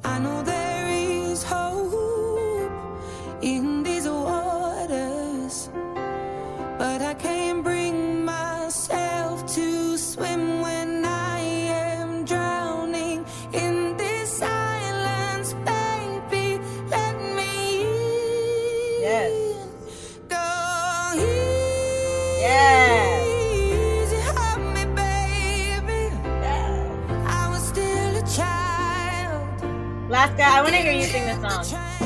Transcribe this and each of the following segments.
I know there is hope in these waters, but I can't bring myself to swim when I am drowning in this silence, baby. Let me in. Yes. Go Yes. easy, help me, baby. I was still a child. Laska, I want to hear you sing this song.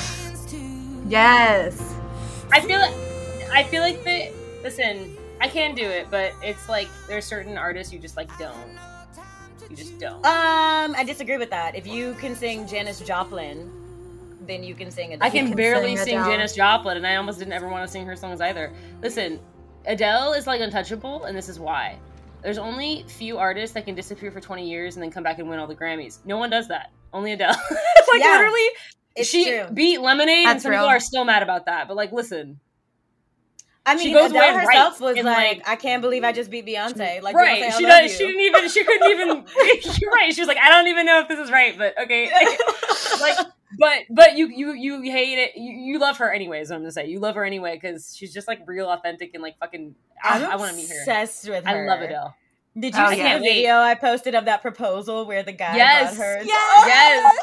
Yes. I feel like listen, I can do it, but it's like there's certain artists you just like don't. You just don't. I disagree with that. If you can sing Janis Joplin, then you can sing Adele. I can barely sing sing Adele. Janis Joplin, and I almost didn't ever want to sing her songs either. Listen, Adele is like untouchable, and this is why. There's only few artists that can disappear for 20 years and then come back and win all the Grammys. No one does that. Only Adele. Like, Yeah, literally, it's she true. beat Lemonade, and That's some real. people are still mad about that. But, like, listen. I mean, She goes Adele away and herself writes was and, like, I can't believe I just beat Beyonce. Like, Right. Beyonce, I She love does. you. She couldn't even, you're right. She was like, I don't even know if this is right, but okay. Like, but you hate it. You love her anyway, is what I'm gonna say. You love her anyway because she's just like real authentic and like fucking, I want to meet her. Obsessed with her. I love Adele. Did you Oh, see yeah. the video I posted of that proposal where the guy Yes. got her? Yes.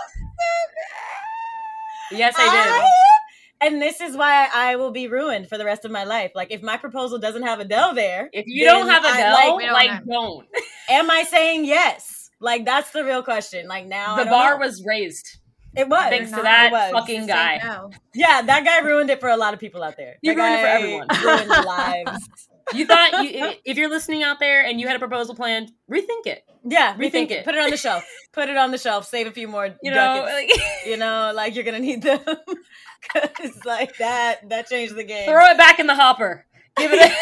Yes, I And this is why I will be ruined for the rest of my life. Like, if my proposal doesn't have Adele there, did. If you don't then have I, Adele, we don't like, have- don't. am I saying yes? Like, that's the real question. Like, now The I don't bar know. was raised It was. thanks to not. that It was. fucking guy. No. Yeah, that guy ruined it for a lot of people out there. He That ruined it for guy everyone. Ruined lives. You thought if you're listening out there and you had a proposal planned, rethink it. Yeah, Rethink it. Put it on the shelf. Put it on the shelf. Save a few more You know, ducats. like, You know, like you're gonna need them. Cause like that changed the game. throw it back in the hopper. Give it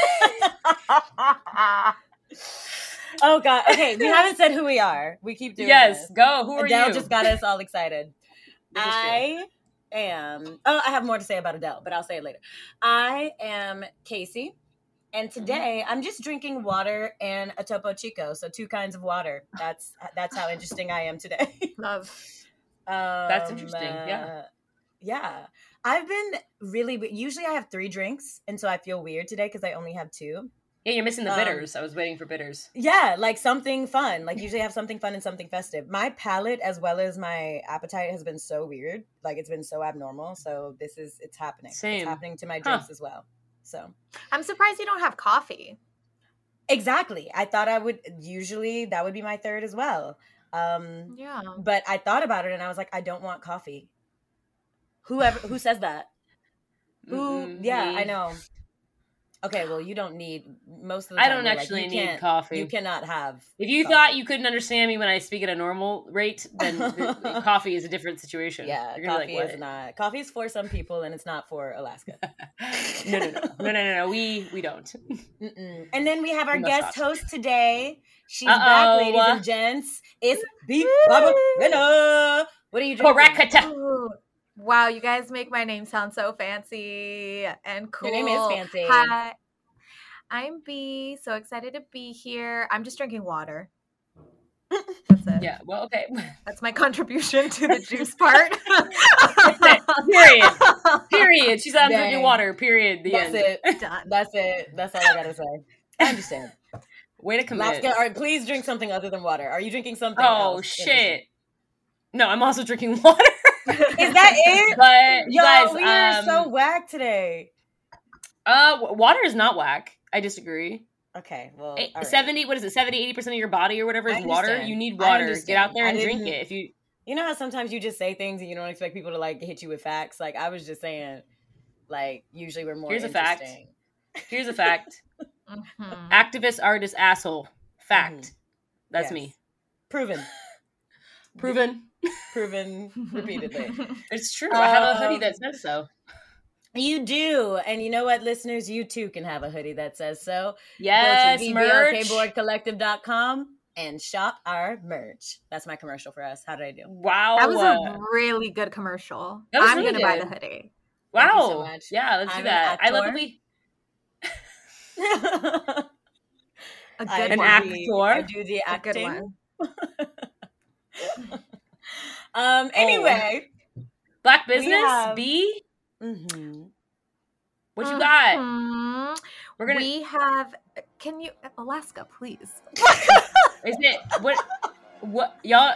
Oh god. Okay, we haven't said who we are. We keep doing yes, this. go. Who are Adele you? just got us all excited. This is I am. Oh, I have more to say about Adele, but I'll say it later. I am Casey, and today I'm just drinking water and a Topo Chico, so 2 kinds of water. That's how interesting I am today. Love. That's interesting, yeah. Yeah. I've been usually I have 3 drinks, and so I feel weird today because I only have 2. Yeah, you're missing the bitters. I was waiting for bitters. Yeah, like something fun. Like usually I have something fun and something festive. My palate as well as my appetite has been so weird. Like it's been so abnormal. So it's happening. Same. It's happening to my drinks as well. So I'm surprised you don't have coffee. exactly. I thought I would usually that would be my 3rd as well. Yeah. But I thought about it and I was like, I don't want coffee. Who says that? Yeah, Me. I know. Okay, well, you don't need most of the I time. don't we're like, actually you need can't- coffee. You cannot have. If you coffee. thought you couldn't understand me when I speak at a normal rate, then the coffee is a different situation. Yeah, You're gonna coffee be like, is what? not. Coffee is for some people, and it's not for Alaska. No. We don't. Mm-mm. And then we have our We must guest not. host today. She's Uh-oh. back, ladies and gents. It's Beef Barbarina. What are you drinking? Correct. Ooh. Wow, you guys make my name sound so fancy and cool. Your name is fancy. Hi, I'm B. So excited to be here. I'm just drinking water. That's it. Yeah. Well, okay. That's my contribution to the juice part. Period. She's on Dang. drinking water. Period. The That's end. it. Done. That's it. That's all I gotta say. I understand. Way to commit. Alaska, all right, please drink something other than water. Are you drinking something? Oh else? shit. No, I'm also drinking water. Is that it? But Yo, guys, we are so whack today. water is not whack. I disagree. Okay, well, all right. 70, what is it? 70, 80% of your body or whatever I is water. understand. You need I water. understand. Get out there and I drink didn't- it. If you You know how sometimes you just say things and you don't expect people to like hit you with facts? Like I was just saying, like usually we're more Here's a fact. interesting. Here's a fact. Mhm. Activist, artist, asshole. Fact. Mhm. That's Yes. me. Proven. Proven. Proven repeatedly. It's true. I have a hoodie that says so. You do. And you know what, listeners? You too can have a hoodie that says so. Yes, Go to merch. BBLKBoardCollective.com and shop our merch. That's my commercial for us. How did I do? Wow. That was a really good commercial. That was I'm really gonna buy good. the hoodie. wow. Thank you so much. Yeah, let's I'm do an that. I love actor. that we. A I good An one. actor. I do the A good acting. one. Anyway, Black business, have- B. mhm. What you got? Mhm. We're gonna. We have. Can you, Alaska, please? Is it what y'all?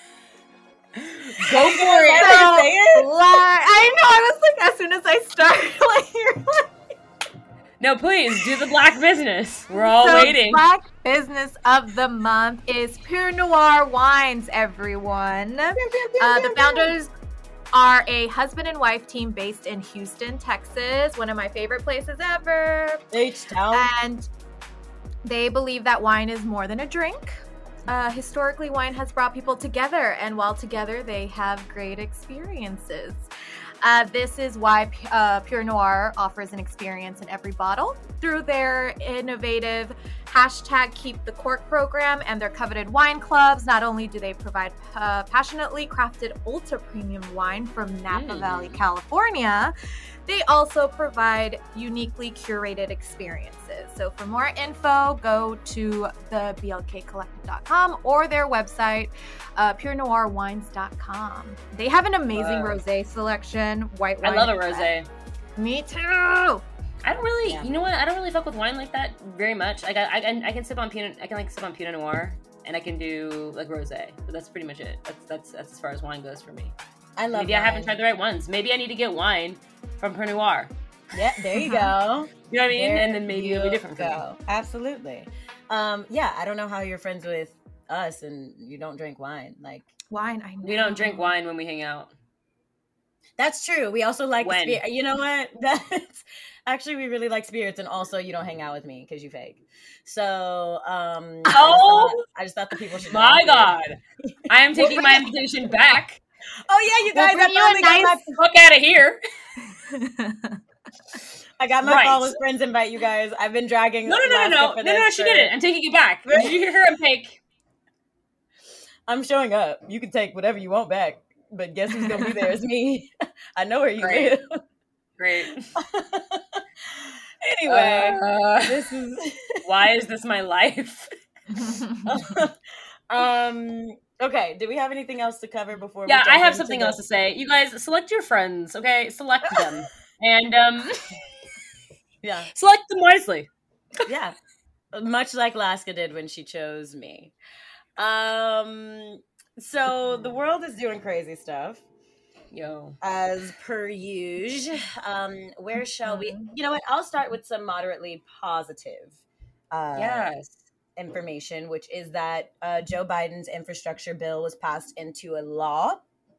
Go for Is it. that how you say it? I know. I was like, as soon as I start, like, you're like, No, please do the black business. We're all so waiting. Black business of the month is Pure Noir Wines, everyone. The founders are a husband and wife team based in Houston, Texas, one of my favorite places ever. H-Town. And they believe that wine is more than a drink. Historically, wine has brought people together, and while together, they have great experiences. This is why Pure Noir offers an experience in every bottle through their innovative #KeepTheCork program and their coveted wine clubs. Not only do they provide passionately crafted ultra premium wine from Napa Valley, California, they also provide uniquely curated experiences. So for more info, go to theblkcollective.com or their website, purenoirwines.com. They have an amazing rosé selection. White wine. I love a rosé. Me too. I don't really, Yeah. you know what? I don't really fuck with wine like that very much. Like I can sip on Pinot. I can like sip on Pinot Noir, and I can do like rosé. But that's pretty much it. That's as far as wine goes for me. I love Maybe I haven't wine. tried the right ones. Maybe I need to get wine from Pinot Noir. Yeah, there you go. You know what I mean? There And then maybe it'll be you different for me. go. Absolutely. Yeah, I don't know how you're friends with us and you don't drink wine. Like, Wine, I know. We don't drink wine when we hang out. that's true. We also like When? spirit. You know what? That's actually, we really like spirits, and also you don't hang out with me because you fake. So, Oh, I just thought the people should. my know. God. I am taking my invitation back. Oh yeah, you guys. We'll bring you a I finally got nice- Fuck out of here. I got my Right. Flawless Friends invite, you guys. I've been dragging. No, Alaska for this she for- didn't. I'm taking it back. Did you hear her and take? I'm showing up. You can take whatever you want back, but guess who's gonna be there? It's me. I know where you Great. live. Great. Anyway, Uh, this is. why is this my life? Okay. Do we have anything else to cover before? Yeah, we I jump have into something the- else to say. You guys select your friends, okay? Select them. And Yeah, select them wisely. yeah. Much like Laska did when she chose me. So the world is doing crazy stuff. Yo. As per usual. Where shall we? You know what? I'll start with some moderately positive Yes. information, which is that Joe Biden's infrastructure bill was passed into a law.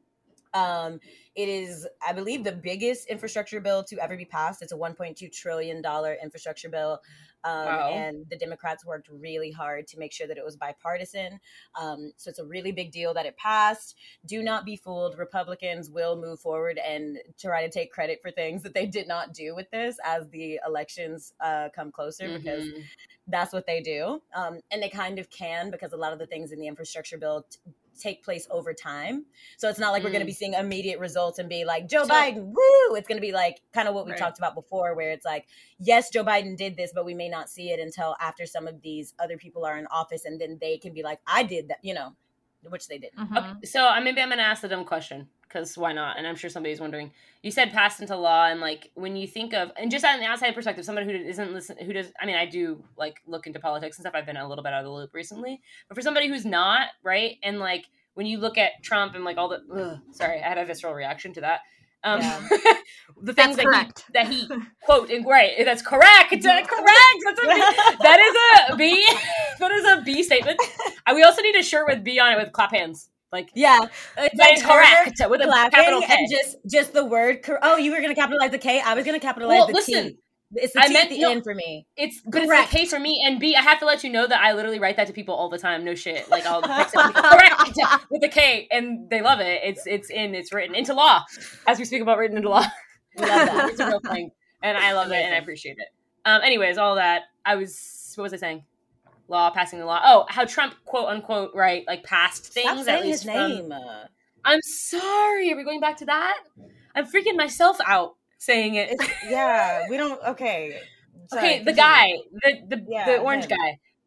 It is, I believe, the biggest infrastructure bill to ever be passed. It's a $1.2 trillion infrastructure bill. Wow. And the Democrats worked really hard to make sure that it was bipartisan. So it's a really big deal that it passed. Do not be fooled. Republicans will move forward and try to take credit for things that they did not do with this as the elections come closer, because Mhm. that's what they do. And they kind of can, because a lot of the things in the infrastructure bill take place over time. So it's not like we're going to be seeing immediate results and be like, Joe So- Biden, woo! It's going to be like kind of what we Right. talked about before, where it's like, yes, Joe Biden did this, but we may not see it until after some of these other people are in office, and then they can be like, I did that, you know, which they didn't. Mhm. Okay, so maybe I'm going to ask a dumb question, because why not? And I'm sure somebody's wondering. You said passed into law, and like when you think of, and just on the outside perspective, somebody who isn't listen, who does, I mean, I do like look into politics and stuff. I've been a little bit out of the loop recently, but for somebody who's not, right, and like when you look at Trump and like all the, sorry, I had a visceral reaction to that. Yeah. The things That's correct. that he quote and right, that's correct. Correct. That's a B. That is a B. That is a B statement. We also need a shirt with B on it with clap hands. Like Yeah, it's that like is correct with a clapping capital K. and just the word. Oh, you were going to capitalize the K. I was going to capitalize Well, the listen, T. It's the I T meant- at the no. end for me. It's but Correct. it's the K for me, and B, I have to let you know that I literally write that to people all the time. No shit. Like I'll text it to people, correct with the K, and they love it. It's written into law, as we speak about written into law. We love that. It's a real thing, and I love it, and I Amazing. appreciate it. Anyways, all that what was I saying? Law, passing the law. Oh, how Trump quote unquote right like passed things. Stop at saying least his from- name. I'm sorry. Are we going back to that? I'm freaking myself out saying it. Yeah, we don't. Okay. Sorry, Okay, the continue. guy, the Yeah, the orange him. guy.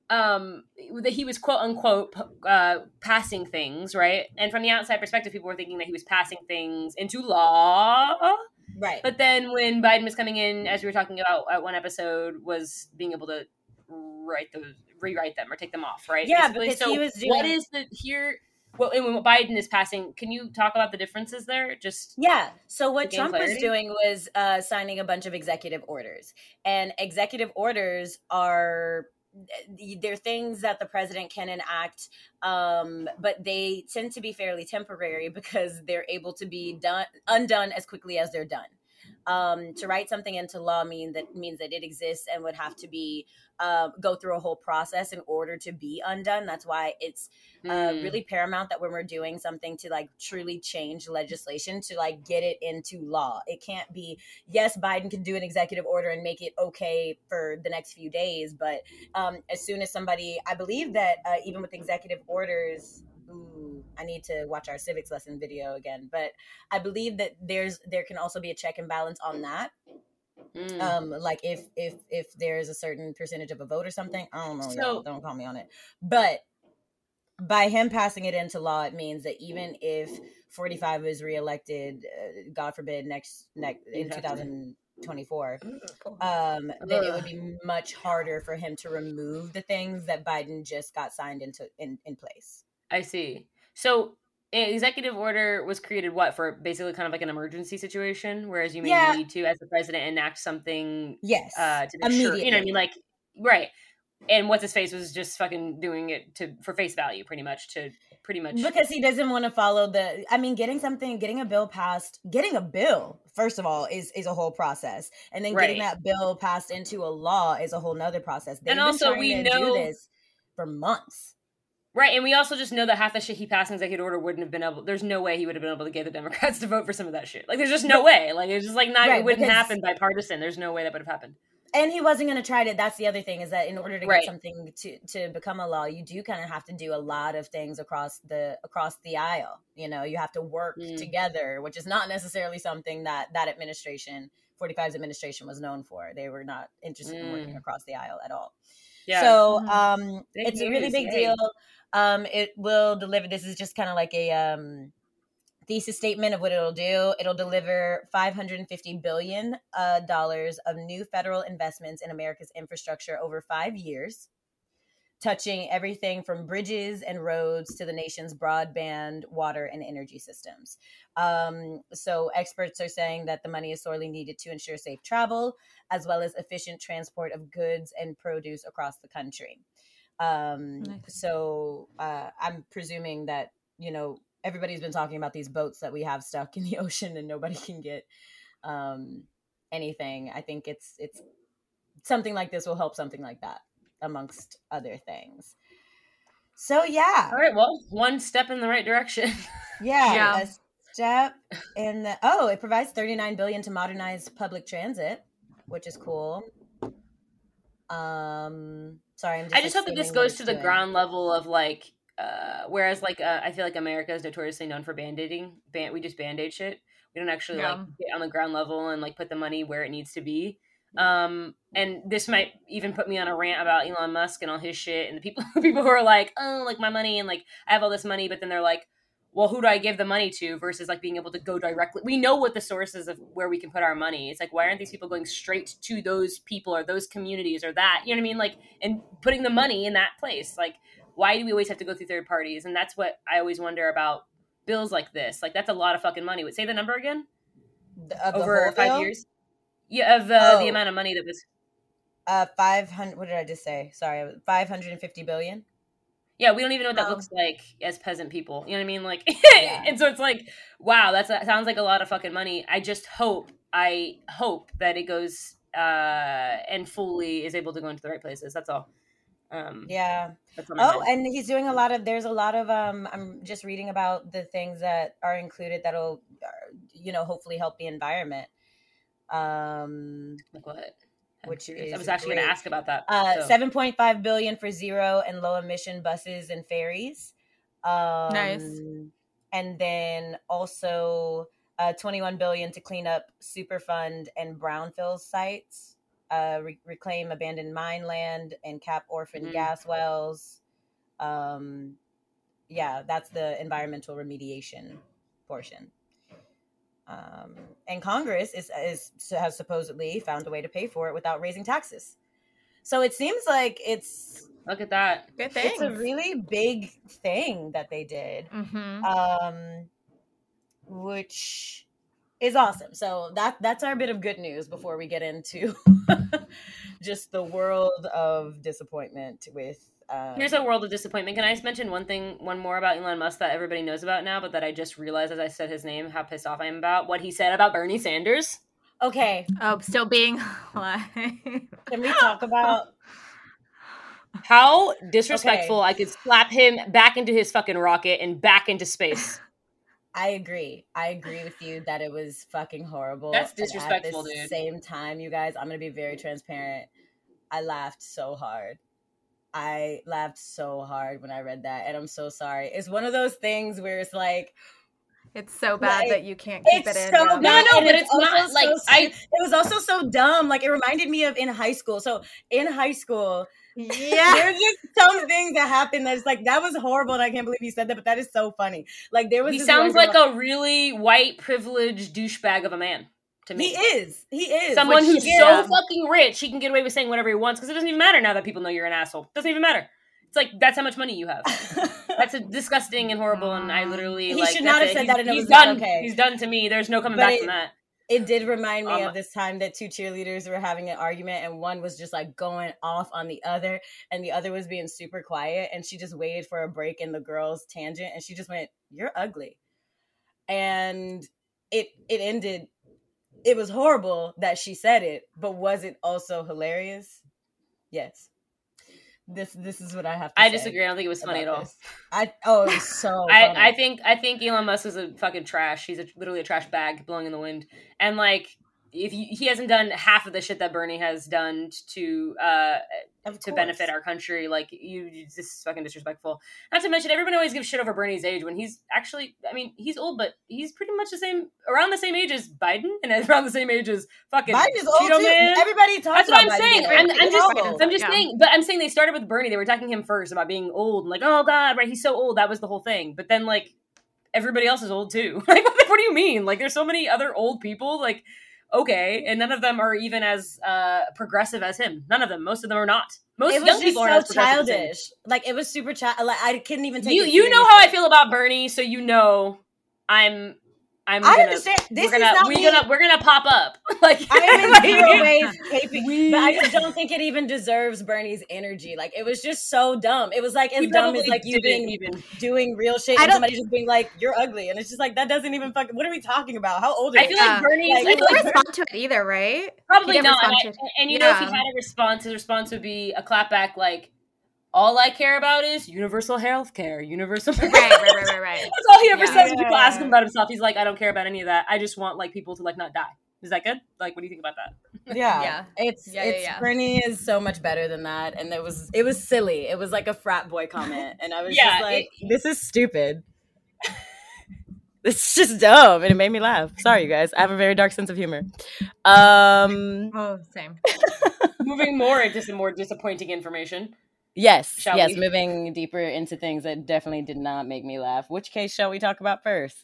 that he was quote unquote passing things, right? And from the outside perspective, people were thinking that he was passing things into law. Right. But then when Biden was coming in, as we were talking about at one episode, was being able to rewrite them or take them off, right? Yeah, basically. because So he was doing... what is the here? Well, and when Biden is passing, can you talk about the differences there? Just Yeah. So what gain Trump was clarity? doing was signing a bunch of executive orders, and executive orders are they're things that the president can enact, but they tend to be fairly temporary because they're able to be undone as quickly as they're done. To write something into law means that it exists and would have to be go through a whole process in order to be undone. That's why it's really paramount that when we're doing something to like truly change legislation, to like get it into law. It can't be, yes, Biden can do an executive order and make it okay for the next few days, but as soon as somebody, I believe that even with executive orders, I need to watch our civics lesson video again, but I believe that there can also be a check and balance on that. Like if there's a certain percentage of a vote or something, I don't know, y'all, don't call me on it. But by him passing it into law, it means that even if 45 is reelected, God forbid, next in 2024, then it would be much harder for him to remove the things that Biden just got signed in place. I see. So an executive order was created for basically kind of like an emergency situation, whereas you may need to, as the president, enact something. Yes, to make sure, you know what I mean, like right. And what's his face was just fucking doing it for face value, pretty much because he doesn't want to follow getting a bill passed. Getting a bill, first of all, is a whole process, and then getting that bill passed into a law is a whole nother process. They've been trying to do this for months. Right, and we also just know that half the shit he passed in executive order wouldn't have been able. There's no way he would have been able to get the Democrats to vote for some of that shit. Like, there's just no way. Like, it's just like not. It wouldn't happen bipartisan. There's no way that would have happened. And he wasn't going to try to. That's the other thing, is that in order to get something to become a law, you do kind of have to do a lot of things across the aisle. You know, you have to work together, which is not necessarily something that administration, 45's administration, was known for. They were not interested in working across the aisle at all. Yeah. So it's a really big deal. It will deliver. This is just kind of like a thesis statement of what it'll do. It'll deliver $550 billion of new federal investments in America's infrastructure over 5 years, touching everything from bridges and roads to the nation's broadband, water, and energy systems. So experts are saying that the money is sorely needed to ensure safe travel, as well as efficient transport of goods and produce across the country. So I'm presuming that, you know, everybody's been talking about these boats that we have stuck in the ocean and nobody can get anything. I think it's something like this will help something like that, amongst other things. So yeah. All right. Well, one step in the right direction. Yeah. A step in the. It provides $39 billion to modernize public transit, which is cool. Sorry, I just hope that this goes to the ground level of like. Whereas like I feel like America is notoriously known for band-aiding. We just band-aid shit. We don't actually like get on the ground level and like put the money where it needs to be. And this might even put me on a rant about Elon Musk and all his shit, and the people who are like, oh, like my money, and like I have all this money, but then they're like, well, who do I give the money to, versus like being able to go directly. We know what the sources of where we can put our money. It's like, why aren't these people going straight to those people or those communities or that, you know what I mean? Like, and putting the money in that place. Like, why do we always have to go through third parties? And that's what I always wonder about bills like this. Like, that's a lot of fucking money. Say the number again? Over 5 years? Yeah, of the amount of money that was 500. What did I just say? Sorry, 550 billion. Yeah, we don't even know what that looks like as peasant people. You know what I mean? Like, and so it's like, wow, that sounds like a lot of fucking money. I just hope that it goes and fully is able to go into the right places. That's all. That's and he's doing there's a lot of I'm just reading about the things that are included that'll hopefully help the environment. Like what? Which is I was actually going to ask about that. $7.5 billion for zero and low emission buses and ferries. Nice. And then also $21 billion to clean up Superfund and brownfield sites. reclaim abandoned mine land and cap orphan Mhm. gas wells. Yeah, that's the environmental remediation portion. And Congress has supposedly found a way to pay for it without raising taxes. So it seems like it's Look at that. Good thing. a really big thing that they did, which is awesome. So that's our bit of good news before we get into just the world of disappointment with. Here's a world of disappointment. Can I just mention one more about Elon Musk that everybody knows about now, but that I just realized as I said his name, how pissed off I am about what he said about Bernie Sanders? Okay, Oh, still being alive. can we talk about? How disrespectful I could slap him back into his fucking rocket and back into space. I agree with you that it was fucking horrible. That's And disrespectful, at the dude. same time, you guys, I'm gonna be very transparent. I laughed so hard. I laughed so hard when I read that, and I'm so sorry. It's one of those things where it's like, It's so bad Like, that you can't keep it's it in. so yeah. bad, No, and but it's also not, like, so it was also so dumb. Like, it reminded me of in high school. So in high school, Yeah. there's just some things that happened that's like, that was horrible, and I can't believe he said that, but that is so funny. Like, there was He this sounds one like girl- a really white, privileged douchebag of a man to me. he is Someone Which, who's yeah. so fucking rich, he can get away with saying whatever he wants because it doesn't even matter now that people know you're an asshole. It doesn't even matter. It's like, that's how much money you have. That's a disgusting and horrible, and I literally, He like, should that's not have it. said He's- that, and it he's was not done. okay. He's done to me. There's no coming But back from that. It did remind me Um, of this time that two cheerleaders were having an argument, and one was just like going off on the other, and the other was being super quiet, and she just waited for a break in the girl's tangent, and she just went, "You're ugly," and it ended. It was horrible that she said it, but was it also hilarious? Yes. This is what I have to say. I disagree. I don't think it was funny at about all. this. It was so funny. I think Elon Musk is a fucking trash. He's literally a trash bag blowing in the wind. And like, if he hasn't done half of the shit that Bernie has done to Of to course. benefit our country, like this is fucking disrespectful. Not to mention, everybody always gives shit over Bernie's age when he's actually, I mean, he's old, but he's pretty much around the same age as Biden, and around the same age as fucking Biden is old Cheeto too. Man. Everybody talks That's what about I'm Biden saying. being I'm old. just, I'm just Yeah. saying. But I'm saying they started with Bernie. They were attacking him first about being old and like, oh god, right? He's so old. That was the whole thing. But then like everybody else is old too. Like, what do you mean? Like, there's so many other old people. Like, okay, and none of them are even as progressive as him. None of them. Most of them are not. Most It was young just people are not so as progressive as him. childish. Like, it was super child. Like, I couldn't even take it You know how I seriously. feel about Bernie, so you know I'm I gonna, understand. This we're is gonna not me. we're gonna pop up. Like, I am in like, zero ways caping, We- but I just don't think it even deserves Bernie's energy. Like, it was just so dumb. It was like as he dumb as probably like you didn't being even. doing real shit I and don't- somebody just being like, "You're ugly," and it's just like that doesn't even fucking. What are we talking about? How old are I you? feel Yeah. like Bernie's. Like, He I feel didn't like respond to it either, right? probably He didn't not. respond to it. And you know, if he Yeah. had a response, his response would be a clapback like, "All I care about is universal health care, universal." Right. That's all he ever Yeah. says when people Yeah. ask him about himself. He's like, "I don't care about any of that. I just want like people to like not die." Is that good? Like, what do you think about that? Yeah, Yeah. it's Yeah, it's yeah. Bernie is so much better than that, and it was silly. It was like a frat boy comment, and I was Yeah, just like, "This is stupid." It's just dumb, and it made me laugh. Sorry, you guys. I have a very dark sense of humor. Oh, same. Moving more into some more disappointing information. Yes, Shall yes. we? Moving deeper into things that definitely did not make me laugh. Which case shall we talk about first?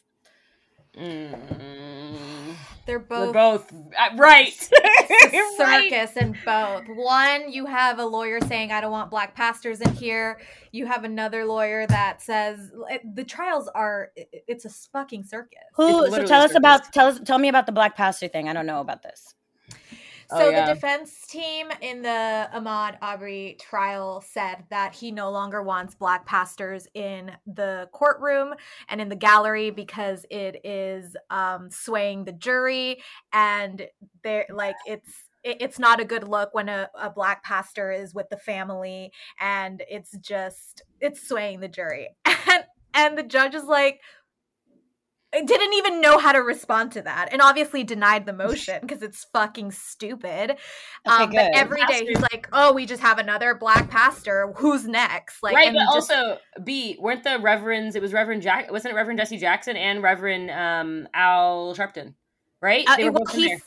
They're We're both both right. Right. circus in both. One, you have a lawyer saying, I don't want black pastors in here. You have another lawyer that says the trials are, it's a fucking circus. Who? It's So literally tell us circus. about tell me about the black pastor thing. I don't know about this. So Oh, yeah. the defense team in the Ahmaud Arbery trial said that he no longer wants black pastors in the courtroom and in the gallery because it is swaying the jury, and they're like it's not a good look when a black pastor is with the family, and it's swaying the jury. And the judge is like, didn't even know how to respond to that, and obviously denied the motion because it's fucking stupid. Okay, But good. every day he's like, "Oh, we just have another black pastor. Who's next?" Like, Right, and but just- also weren't the reverends? It was Reverend Jack. Wasn't it Reverend Jesse Jackson and Reverend Al Sharpton? Right? They were well, both in there.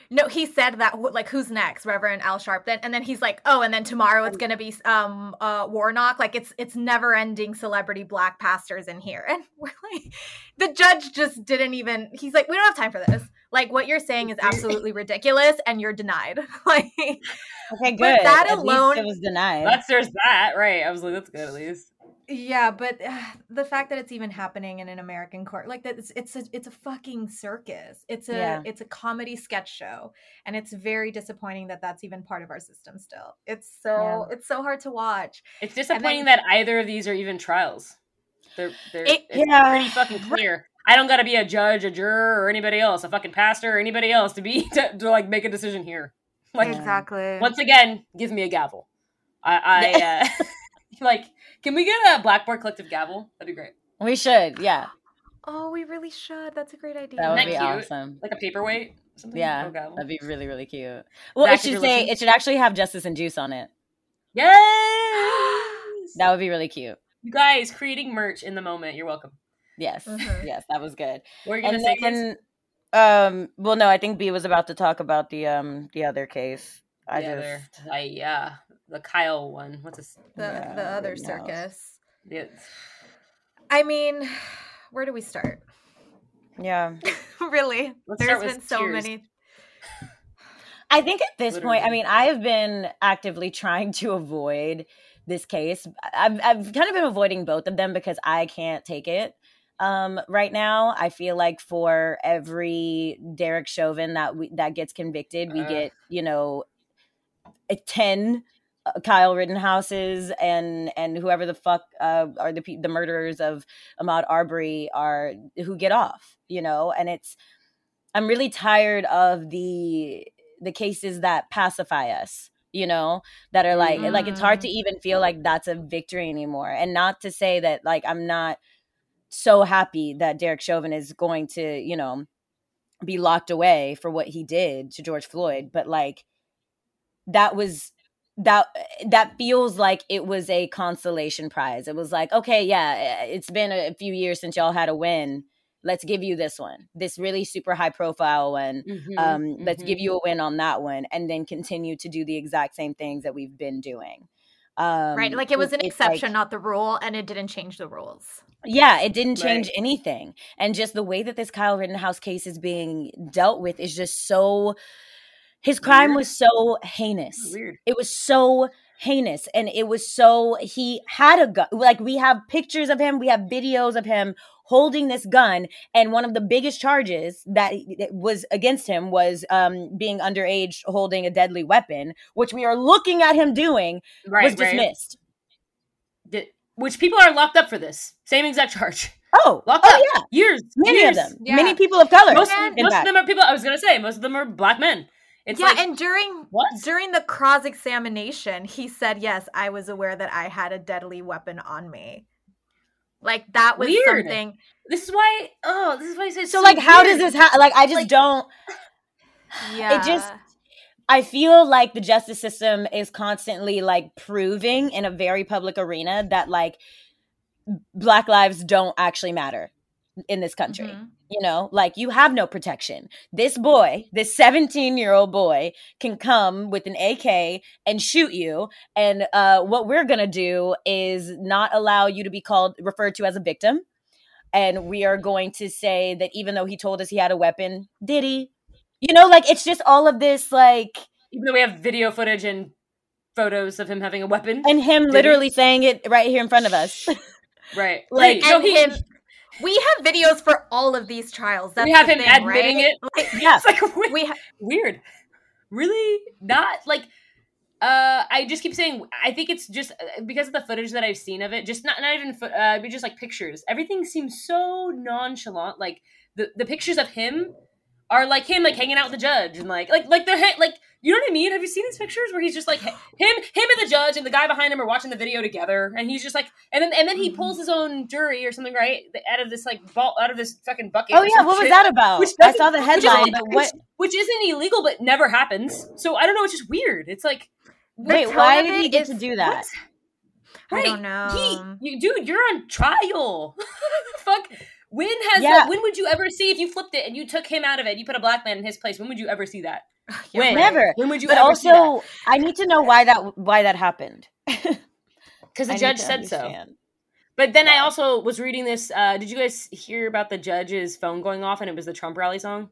No, he said that, like, who's next, Reverend Al Sharpton, and then he's like, oh, and then tomorrow it's gonna be Warnock. Like, it's never ending celebrity black pastors in here, and we're like, the judge just didn't even. He's like, we don't have time for this. Like, what you're saying is absolutely ridiculous, and you're denied. Like, Okay, good. But that At alone- least it was denied. There's that, right? I was like, that's good at least. yeah, but the fact that it's even happening in an American court, like that, it's a fucking circus. It's a comedy sketch show, and it's very disappointing that that's even part of our system still. It's so hard to watch. It's disappointing that either of these are even trials. It's pretty fucking clear. I don't got to be a judge, a juror, or anybody else, a fucking pastor, or anybody else to like make a decision here. Like, Exactly. once again, give me a gavel. I like, can we get a Blackboard Collective gavel? That'd be great. We should, yeah. Oh, we really should. That's a great idea. That would Isn't be that cute? awesome. Like a paperweight? Or something? Yeah, Oh, gavel. that'd be really, really cute. Well, Zach, it if should you're say listening. it should actually have Justice and Juice on it. Yes! That would be really cute. You guys, creating merch in the moment. You're welcome. Yes, Mhm. yes, that was good. What are you going to And say, Chris? then, well, no, I think B was about to talk about the other case. The Kyle one. What's this? The Yeah, other Rittenhouse. circus. Yeah. I mean, where do we start? Yeah. Really, Let's there's start with been so tears. many. I think at this point, I Literally. mean, I have been actively trying to avoid this case. I've kind of been avoiding both of them because I can't take it right now. I feel like for every Derek Chauvin that gets convicted, we get 10 Kyle Rittenhouses and whoever the fuck are the murderers of Ahmaud Arbery are who get off, and I'm really tired of the cases that pacify us, that are like it's hard to even feel like that's a victory anymore. And not to say that like I'm not so happy that Derek Chauvin is going to, be locked away for what he did to George Floyd, but like that feels like it was a consolation prize. It was like, okay, yeah, it's been a few years since y'all had a win. Let's give you this one, this really super high profile one. Let's give you a win on that one, and then continue to do the exact same things that we've been doing. Right, like it was an it's exception, like- not the rule, and it didn't change the rules. Yeah, it didn't change Right. anything. And just the way that this Kyle Rittenhouse case is being dealt with is just so, his crime Weird. was so heinous. Weird. It was so heinous. And it was so, he had a gun. Like, we have pictures of him, we have videos of him holding this gun. And one of the biggest charges that was against him was being underage, holding a deadly weapon, which we are looking at him doing, Right, was dismissed. Which people are locked up for this. Same exact charge. Oh, Locked up. yeah. Years. Many years. of them. Yeah. Many people of color. Most in of fact. them are people, I was going to say, most of them are black men. It's Yeah, like, and during what? the cross-examination, he said, yes, I was aware that I had a deadly weapon on me. Like, that was Weird. something. This is why I say it's So, like, how does weird. this like, I just Like- don't, Yeah. I feel like the justice system is constantly, like, proving in a very public arena that, like, Black lives don't actually matter in this country. Mhm. Like, you have no protection. This boy, this 17-year-old boy can come with an AK and shoot you. And what we're going to do is not allow you to be referred to as a victim. And we are going to say that even though he told us he had a weapon, did he? Like, it's just all of this, like, Even though we have video footage and photos of him having a weapon. and him Did he? literally saying it right here in front of us. Right. Like, Wait, so And him, we have videos for all of these trials. That's we have the him thing, admitting right? it. Like, Yeah. It's like we ha- weird. Really? Not like I just keep saying I think it's just because of the footage that I've seen of it, just not even but just like pictures. Everything seems so nonchalant. Like the pictures of him are like him like hanging out with the judge and like they're like, you know what I mean? Have you seen these pictures where he's just like him and the judge and the guy behind him are watching the video together, and he's just like, and then he pulls his own jury or something, right, out of this like ball out of this fucking bucket. Oh, or yeah. some What was shit. that about? Which I doesn't- saw the which headline, isn't- but what? which isn't illegal, but never happens. So I don't know. It's just weird. It's like, Wait, tone why of did he it get is- to do that? I Right. don't know. Dude, you're on trial. Fuck. When would you ever see if you flipped it and you took him out of it, you put a black man in his place? When would you ever see that? When? Never. When would you But ever see that? also, I need to know why that happened. Because the I judge need to said so. understand. But then I also was reading this. Did you guys hear about the judge's phone going off and it was the Trump rally song?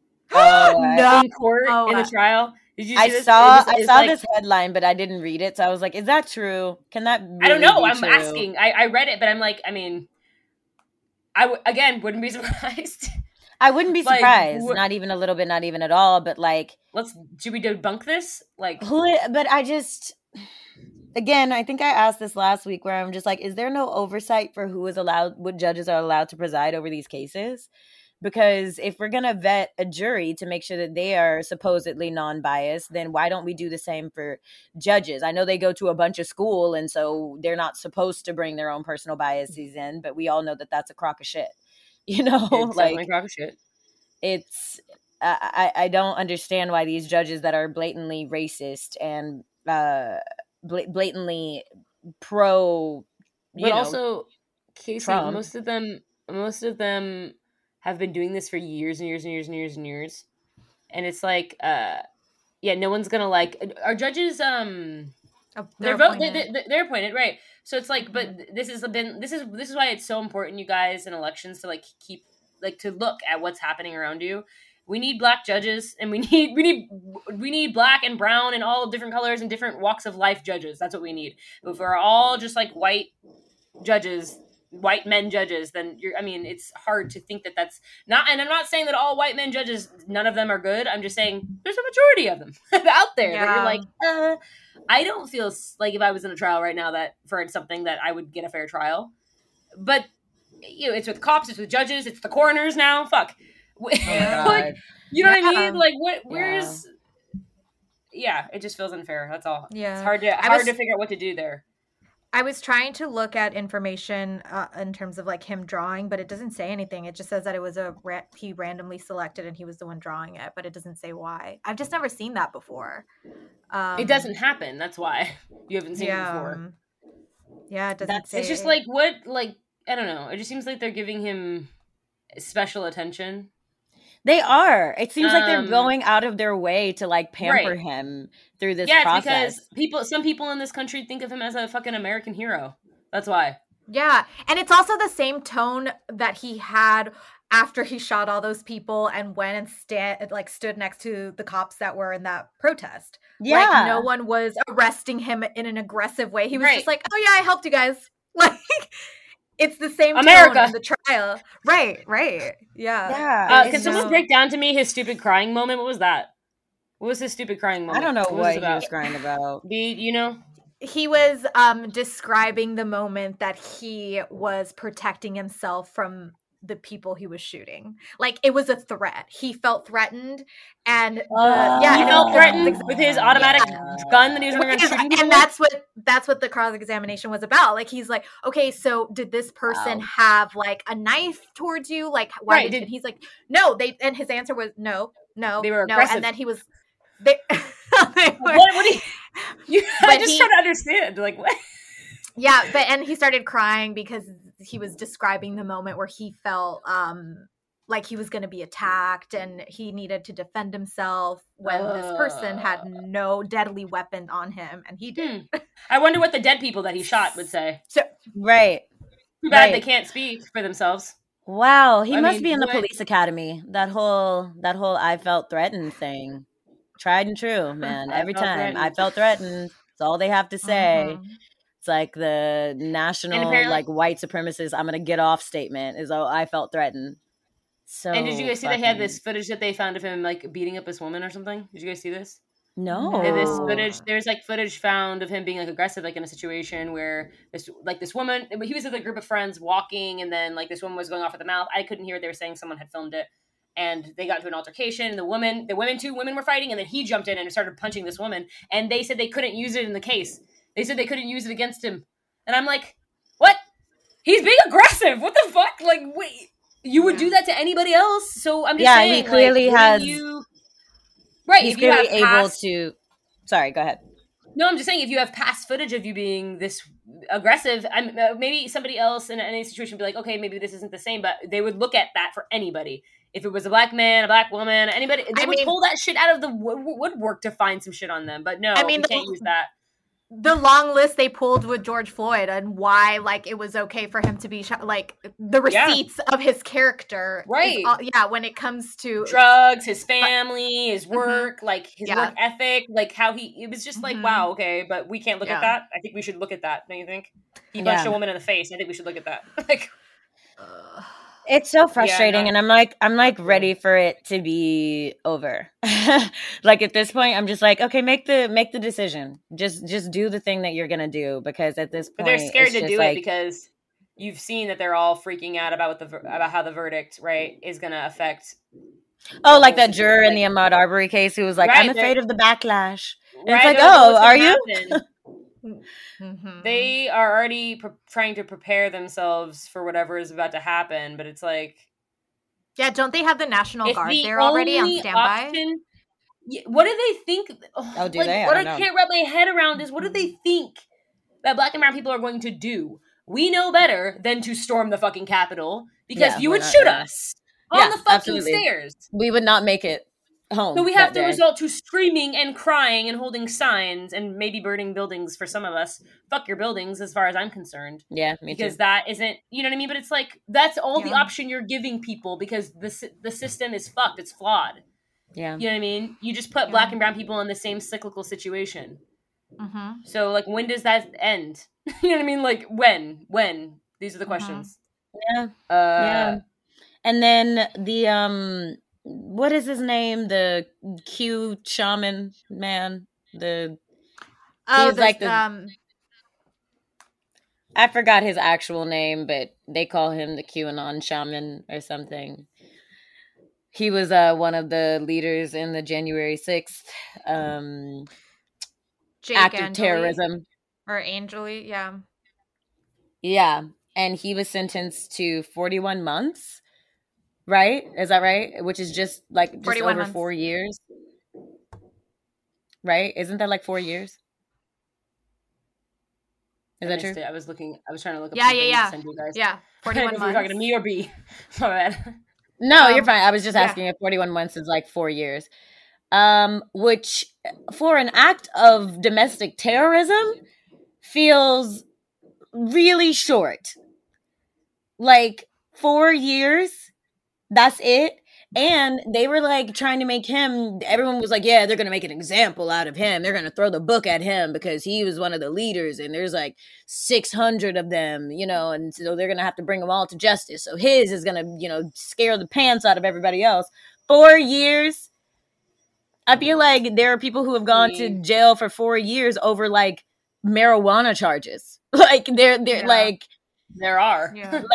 No. In court, in the trial? Did you see I this? saw It's like, this headline, but I didn't read it. So I was like, is that true? Can that really I don't know. be I'm true? asking. I read it, but I'm like, I mean, again, wouldn't be surprised. I wouldn't be Like, surprised. Not even a little bit, not even at all. But like, Should we debunk this? Like, but I just, again, I think I asked this last week where I'm just like, is there no oversight for what judges are allowed to preside over these cases? Because if we're going to vet a jury to make sure that they are supposedly non-biased, then why don't we do the same for judges? I know they go to a bunch of school, and so they're not supposed to bring their own personal biases in, but we all know that that's a crock of shit. You know, it's like a crock of shit. It's I don't understand why these judges that are blatantly racist and blatantly pro, But also, Casey, Trump. most of them have been doing this for years and years and years and years and years, and it's like, no one's gonna like our judges. They're appointed, right? So it's like, but this is why it's so important, you guys, in elections to to look at what's happening around you. We need black judges, and we need black and brown and all different colors and different walks of life judges. That's what we need. But if we're all just like white judges, white men judges, then it's hard to think that that's not. And I'm not saying that all white men judges, none of them are good. I'm just saying there's a majority of them out there that you're like, I don't feel like if I was in a trial right now that for something that I would get a fair trial. But it's with cops, it's with judges, it's the coroners now. Fuck. Like, you know what I mean? Like, where's? Yeah, it just feels unfair. That's all. Yeah, it's hard to figure out what to do there. I was trying to look at information in terms of like him drawing, but it doesn't say anything. It just says that it was he randomly selected and he was the one drawing it, but it doesn't say why. I've just never seen that before. It doesn't happen. That's why you haven't seen it before. Yeah, it doesn't say. It's just like I don't know. It just seems like they're giving him special attention. They are. It seems like they're going out of their way to like pamper him through this process. It's because some people in this country think of him as a fucking American hero. That's why. Yeah, and it's also the same tone that he had after he shot all those people and went and stood next to the cops that were in that protest. Yeah, like no one was arresting him in an aggressive way. He was just like, "Oh yeah, I helped you guys." Like. It's the same America. tone in the trial. Right. Yeah. Can someone break down to me his stupid crying moment? What was that? What was his stupid crying moment? I don't know what he was crying about. You know? He was describing the moment that he was protecting himself from the people he was shooting. Like, it was a threat. He felt threatened. And he felt threatened with his automatic gun that he was running around shooting people. And that's what the cross-examination was about. Like, he's like, okay, so did this person have like a knife towards you? Like, why and he's like, no, and his answer was no, they were aggressive. And then he was what do you I just trying to understand. Like, what? Yeah, and he started crying because he was describing the moment where he felt like he was going to be attacked and he needed to defend himself when this person had no deadly weapon on him, and he did. I wonder what the dead people that he shot would say. Right. Too bad they can't speak for themselves. Wow, he must be in the police academy. That whole I felt threatened thing. Tried and true, man. Every time. I felt threatened. That's all they have to say. It's like the national like white supremacist I'm gonna get off statement is I felt threatened. So and did you guys see they had this footage that they found of him like beating up this woman or something? Did you guys see this? No. This footage, there's like footage found of him being like aggressive, like in a situation where this woman, he was with a group of friends walking, and then like this woman was going off at the mouth. I couldn't hear what they were saying. Someone had filmed it, and they got into an altercation. And two women were fighting, and then he jumped in and started punching this woman. And they said they couldn't use it in the case. They said they couldn't use it against him. And I'm like, what? He's being aggressive. What the fuck? Like, wait, you would do that to anybody else? So I'm just saying. Yeah, he clearly has. Right, he's clearly able to. Sorry, go ahead. No, I'm just saying if you have past footage of you being this aggressive. Maybe somebody else in any situation would be like, okay, maybe this isn't the same, but they would look at that for anybody. If it was a black man, a black woman, anybody, they would pull that shit out of the woodwork to find some shit on them. But no, we can't use that. The long list they pulled with George Floyd and why, like, it was okay for him to be shot, like, the receipts of his character. Right. When it comes to drugs, his family, his work, like, his work ethic, like, how it was just like, wow, okay, but we can't look at that. I think we should look at that, don't you think? He punched a woman in the face. I think we should look at that. Like, it's so frustrating, and I'm like ready for it to be over. Like, at this point, I'm just like, okay, make the decision. Just do the thing that you're gonna do, because at this point, but they're scared to do it because you've seen that they're all freaking out about how the verdict, right, is gonna affect. Oh, like that juror in the Ahmaud Arbery case who was like, I'm afraid of the backlash. And it's like, are you? They are already trying to prepare themselves for whatever is about to happen, but it's like, yeah, don't they have the National Guard there already on standby? What do they think? Oh, do they? What I can't wrap my head around is, what do they think that black and brown people are going to do? We know better than to storm the fucking Capitol, because you would shoot us on the fucking stairs. We would not make it home. So we have to resort to screaming and crying and holding signs and maybe burning buildings for some of us. Fuck your buildings, as far as I'm concerned. Yeah, me too. Because that isn't, you know what I mean? But it's like, that's all the option you're giving people, because the system is fucked. It's flawed. Yeah. You know what I mean? You just put black and brown people in the same cyclical situation. So, like, when does that end? You know what I mean? Like, when? These are the questions. Yeah. And then the, what is his name? The Q shaman man. I forgot his actual name, but they call him the QAnon shaman or something. He was one of the leaders in the January 6th act of terrorism. Or Angeli, yeah. Yeah, and he was sentenced to 41 months. Right? Is that right? Which is just over months. 4 years. Right? Isn't that like 4 years? Is that true? I was trying to look up. Yeah. 41 months. Were you talking to me or B? My bad. No, you're fine. I was just asking if 41 months is like 4 years. Which, for an act of domestic terrorism, feels really short. Like, 4 years? That's it. And they were like trying to make him, everyone was like, yeah, they're going to make an example out of him. They're going to throw the book at him because he was one of the leaders and there's like 600 of them, you know, and so they're going to have to bring them all to justice. So his is going to, you know, scare the pants out of everybody else. 4 years. I feel like there are people who have gone to jail for 4 years over like marijuana charges. Like they're like, there are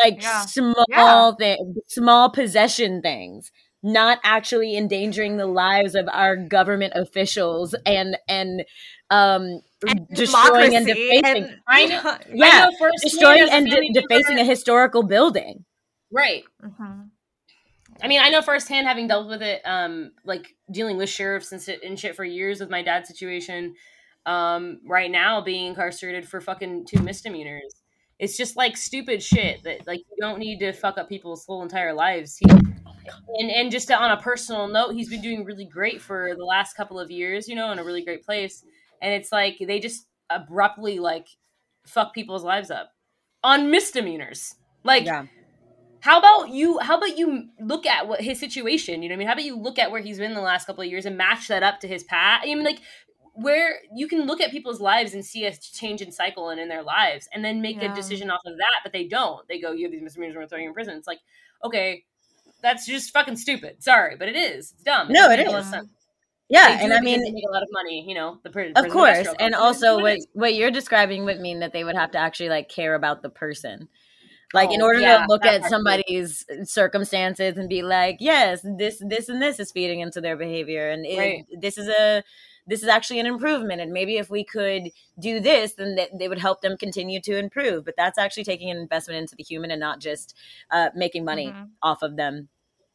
small possession things, not actually endangering the lives of our government officials and destroying and defacing. Destroying and defacing a historical building. Right. I mean, I know firsthand, having dealt with it, like dealing with sheriffs and shit for years with my dad's situation. Right now, being incarcerated for fucking 2 misdemeanors. It's just like stupid shit that like you don't need to fuck up people's whole entire lives. And just on a personal note, he's been doing really great for the last couple of years, you know, in a really great place. And it's like they just abruptly like fuck people's lives up on misdemeanors. Like, how about you look at what his situation, you know what I mean? How about you look at where he's been the last couple of years and match that up to his past? I mean, like, where you can look at people's lives and see a change in cycle and in their lives and then make a decision off of that, but they don't. They go, you have these misdemeanors, we're throwing you in prison. It's like, okay, that's just fucking stupid. Sorry, but it is. It's dumb. No, it is. Yeah, and I mean, they make a lot of money, you know, of course. And also what you're describing would mean that they would have to actually like care about the person. Like in order to look at somebody's circumstances and be like, yes, this and this is feeding into their behavior. And this is actually an improvement. And maybe if we could do this, then they would help them continue to improve. But that's actually taking an investment into the human and not just making money off of them.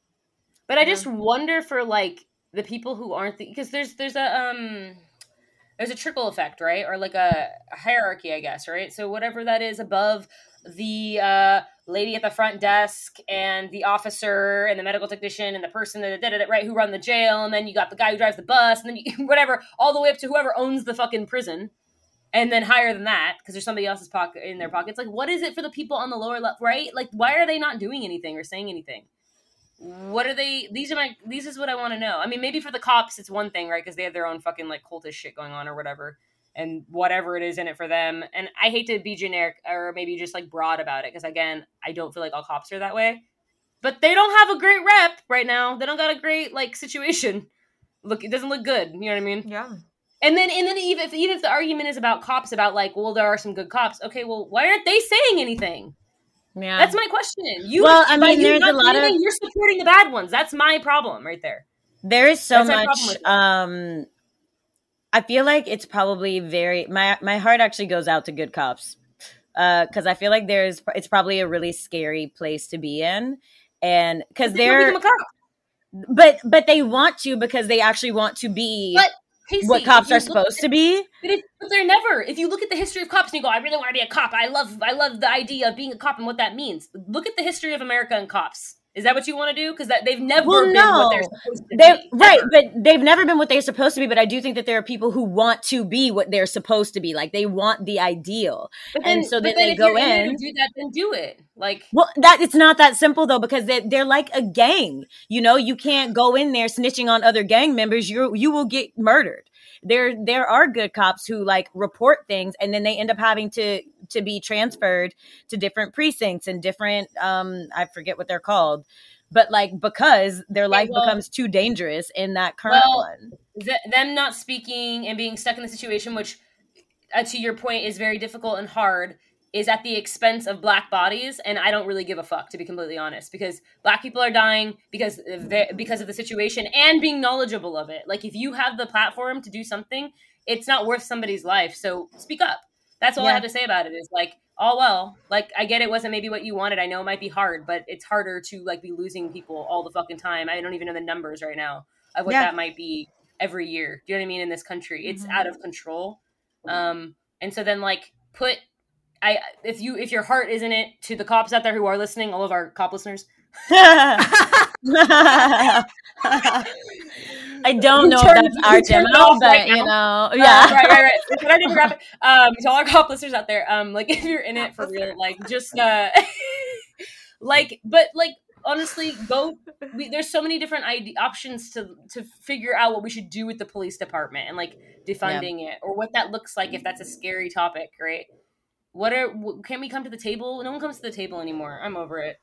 But I just wonder for like the people who aren't, because there's a there's a trickle effect, right? Or like a hierarchy, I guess, right? So whatever that is above the lady at the front desk and the officer and the medical technician and the person that did it, right, who run the jail, and then you got the guy who drives the bus, and then whatever, all the way up to whoever owns the fucking prison, and then higher than that because there's somebody else's pocket in their pockets. Like, what is it for the people on the lower level, right? Like, why are they not doing anything or saying anything? What are they? These is what I want to know. I mean, maybe for the cops, it's one thing, right? Because they have their own fucking like cultist shit going on or whatever. And whatever it is in it for them. And I hate to be generic or maybe just like broad about it. Because again, I don't feel like all cops are that way. But they don't have a great rep right now. They don't got a great like situation. Look, it doesn't look good. You know what I mean? Yeah. And then even if the argument is about cops, about like, well, there are some good cops. Okay, well, why aren't they saying anything? Yeah. That's my question. Well, I mean, there's a lot of... You're supporting the bad ones. That's my problem right there. There is so much... I feel like it's probably my heart actually goes out to good cops. Because I feel like it's probably a really scary place to be in. And because they're... But they want to because they actually want to be... Casey, what cops are supposed to be, but they're never. If you look at the history of cops and you go, I really want to be a cop. I love the idea of being a cop and what that means. Look at the history of America and cops. Is that what you want to do? Because they've never been what they're supposed to be. Right, but they've never been what they're supposed to be. But I do think that there are people who want to be what they're supposed to be. Like they want the ideal, and so then they go in. Do that, then do it. Like, well, it's not that simple though, because they're like a gang. You know, you can't go in there snitching on other gang members. You will get murdered. There are good cops who like report things, and then they end up having to be transferred to different precincts and different I forget what they're called, but like because their life becomes too dangerous in that current one. Them not speaking and being stuck in the situation, which to your point is very difficult and hard, is at the expense of Black bodies, and I don't really give a fuck, to be completely honest, because Black people are dying because of the situation and being knowledgeable of it. Like, if you have the platform to do something, it's not worth somebody's life, so speak up. That's all I have to say about it, is like, oh well, like, I get it wasn't maybe what you wanted. I know it might be hard, but it's harder to like be losing people all the fucking time. I don't even know the numbers right now of what that might be every year. Do you know what I mean? In this country, it's out of control. And so then like if your heart is in it, to the cops out there who are listening, all of our cop listeners. I don't know if that's our demo, but right, you know, yeah. Right. But I demographic. To all our cop listeners out there, like if you're in it for real, like just like, but like honestly, there's so many different options to figure out what we should do with the police department and like defunding it, or what that looks like if that's a scary topic, right? Can we come to the table? No one comes to the table anymore. I'm over it.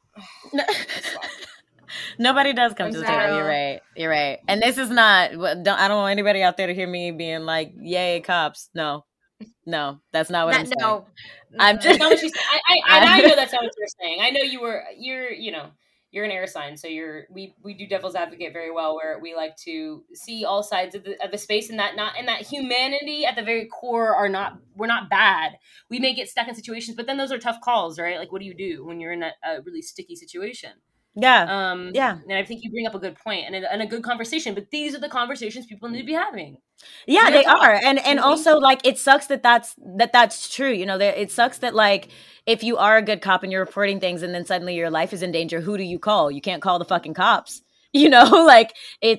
Nobody does come to the table. You're right. And this is not. I don't want anybody out there to hear me being like, "Yay, cops!" No, that's not what I'm saying. No, I'm just. That's not what she's saying. I know that's not what you're saying. I know you're an air sign, so we do devil's advocate very well, where we like to see all sides of the space, and that humanity at the very core we're not bad. We may get stuck in situations, but then those are tough calls, right? Like, what do you do when you're in a really sticky situation? Yeah. And I think you bring up a good point and a good conversation, but these are the conversations people need to be having. Yeah, they are. And also like, it sucks that's true. You know, it sucks that like, if you are a good cop and you're reporting things and then suddenly your life is in danger, who do you call? You can't call the fucking cops, you know, like I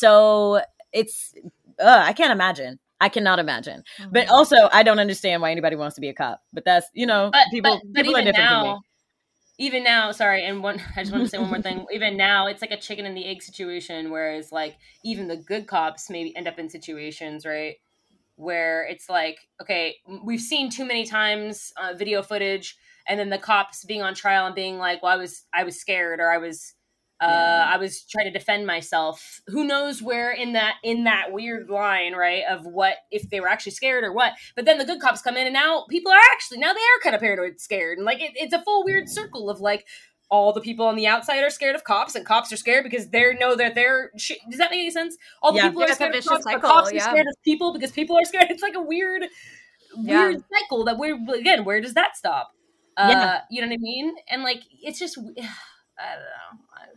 can't imagine. I cannot imagine. Mm-hmm. But also I don't understand why anybody wants to be a cop, but that's, you know, people are different from me. Even now, sorry, and I just want to say one more thing. Even now, it's like a chicken and the egg situation, whereas like even the good cops maybe end up in situations, right, where it's like, okay, we've seen too many times video footage, and then the cops being on trial and being like, well, I was scared, or I was trying to defend myself. Who knows where in that weird line, right, of what, if they were actually scared or what. But then the good cops come in, and now they are kind of paranoid, scared. And like, it's a full weird circle of like, all the people on the outside are scared of cops, and cops are scared because they know that they're does that make any sense? All the people are scared of cops, but cops are scared of people because people are scared. It's like a weird cycle that where does that stop? You know what I mean? And like, it's just, I don't know.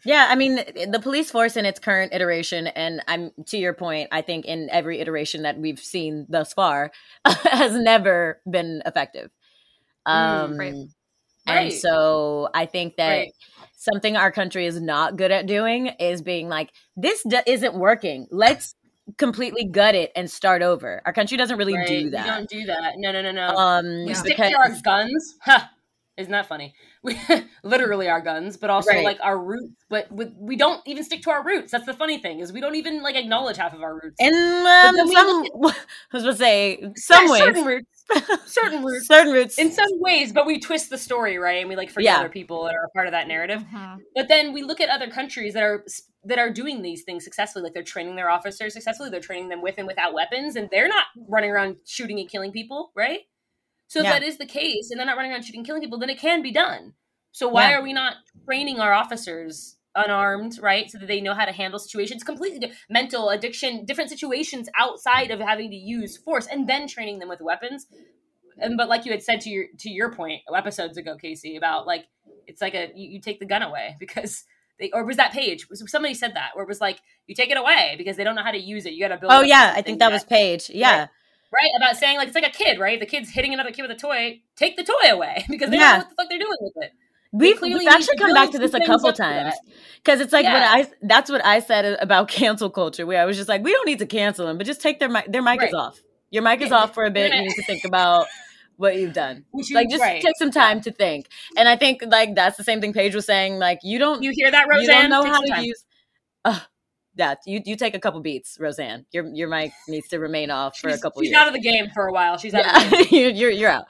Yeah, I mean, the police force in its current iteration, and I'm to your point, I think in every iteration that we've seen thus far, has never been effective. Right. And Right. so I think that Right. something our country is not good at doing is being like, this isn't working. Let's completely gut it and start over. Our country doesn't really Right. do We that. don't do that. No. We Yeah. stick Because to our guns. Ha! Isn't that funny? We literally our guns, but also Right. like our roots. But we don't even stick to our roots. That's the funny thing is we don't even like acknowledge half of our roots. in then we some, I was going to say, some ways, certain roots, certain roots, certain roots. in some ways, but we twist the story, right? And we like forget Yeah. other people that are a part of that narrative. Mhm. But then we look at other countries that are doing these things successfully, like they're training their officers successfully, they're training them with and without weapons, and they're not running around shooting and killing people, right? So if Yeah. that is the case, and they're not running around shooting and killing people, then it can be done. So why Yeah. are we not training our officers unarmed, right? So that they know how to handle situations completely mental, addiction, different situations outside of having to use force, and then training them with weapons. But like you had said to your point episodes ago, Casey, about like it's like you take the gun away because or was that Paige? Somebody said that, where it was like you take it away because they don't know how to use it. You got to build. Oh up yeah, something I think that was Paige. Yeah. right about saying like it's like a kid, right? The kid's hitting another kid with a toy. Take the toy away because they don't Yeah. know what the fuck they're doing with it. We've clearly actually need to come back build to this a things couple up to times that. because it's like Yeah. that's what I said about cancel culture, where I was just like, we don't need to cancel them, but just take their mic is Right. off. Your mic is Yeah, off for a bit. You need to think about what you've done. Which you- Like, just right. take some time to think. And I think like that's the same thing Paige was saying. Like, you don't You hear that, you Roseanne? don't know Take how some to time. use. That you take a couple beats, Roseanne. Your mic needs to remain off for a couple She's years. out of the game for a while. She's out of the game. Yeah, you're out.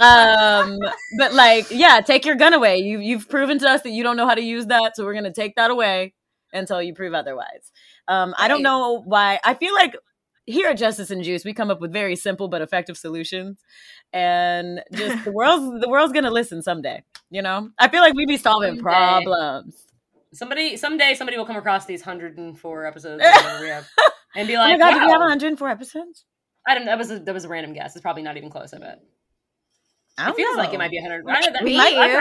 But like, yeah, take your gun away. You've proven to us that you don't know how to use that, so we're gonna take that away until you prove otherwise. I don't Right. know why. I feel like here at Justice and Juice, we come up with very simple but effective solutions, and just the world's gonna listen someday. You know, I feel like we be solving Someday. problems. Someday somebody will come across these 104 episodes that we have and be Oh my like, god, wow. do we have 104 episodes? I don't know. That was a random guess. It's probably not even close, I bet. I It feels don't like it know. might be 100. Maybe.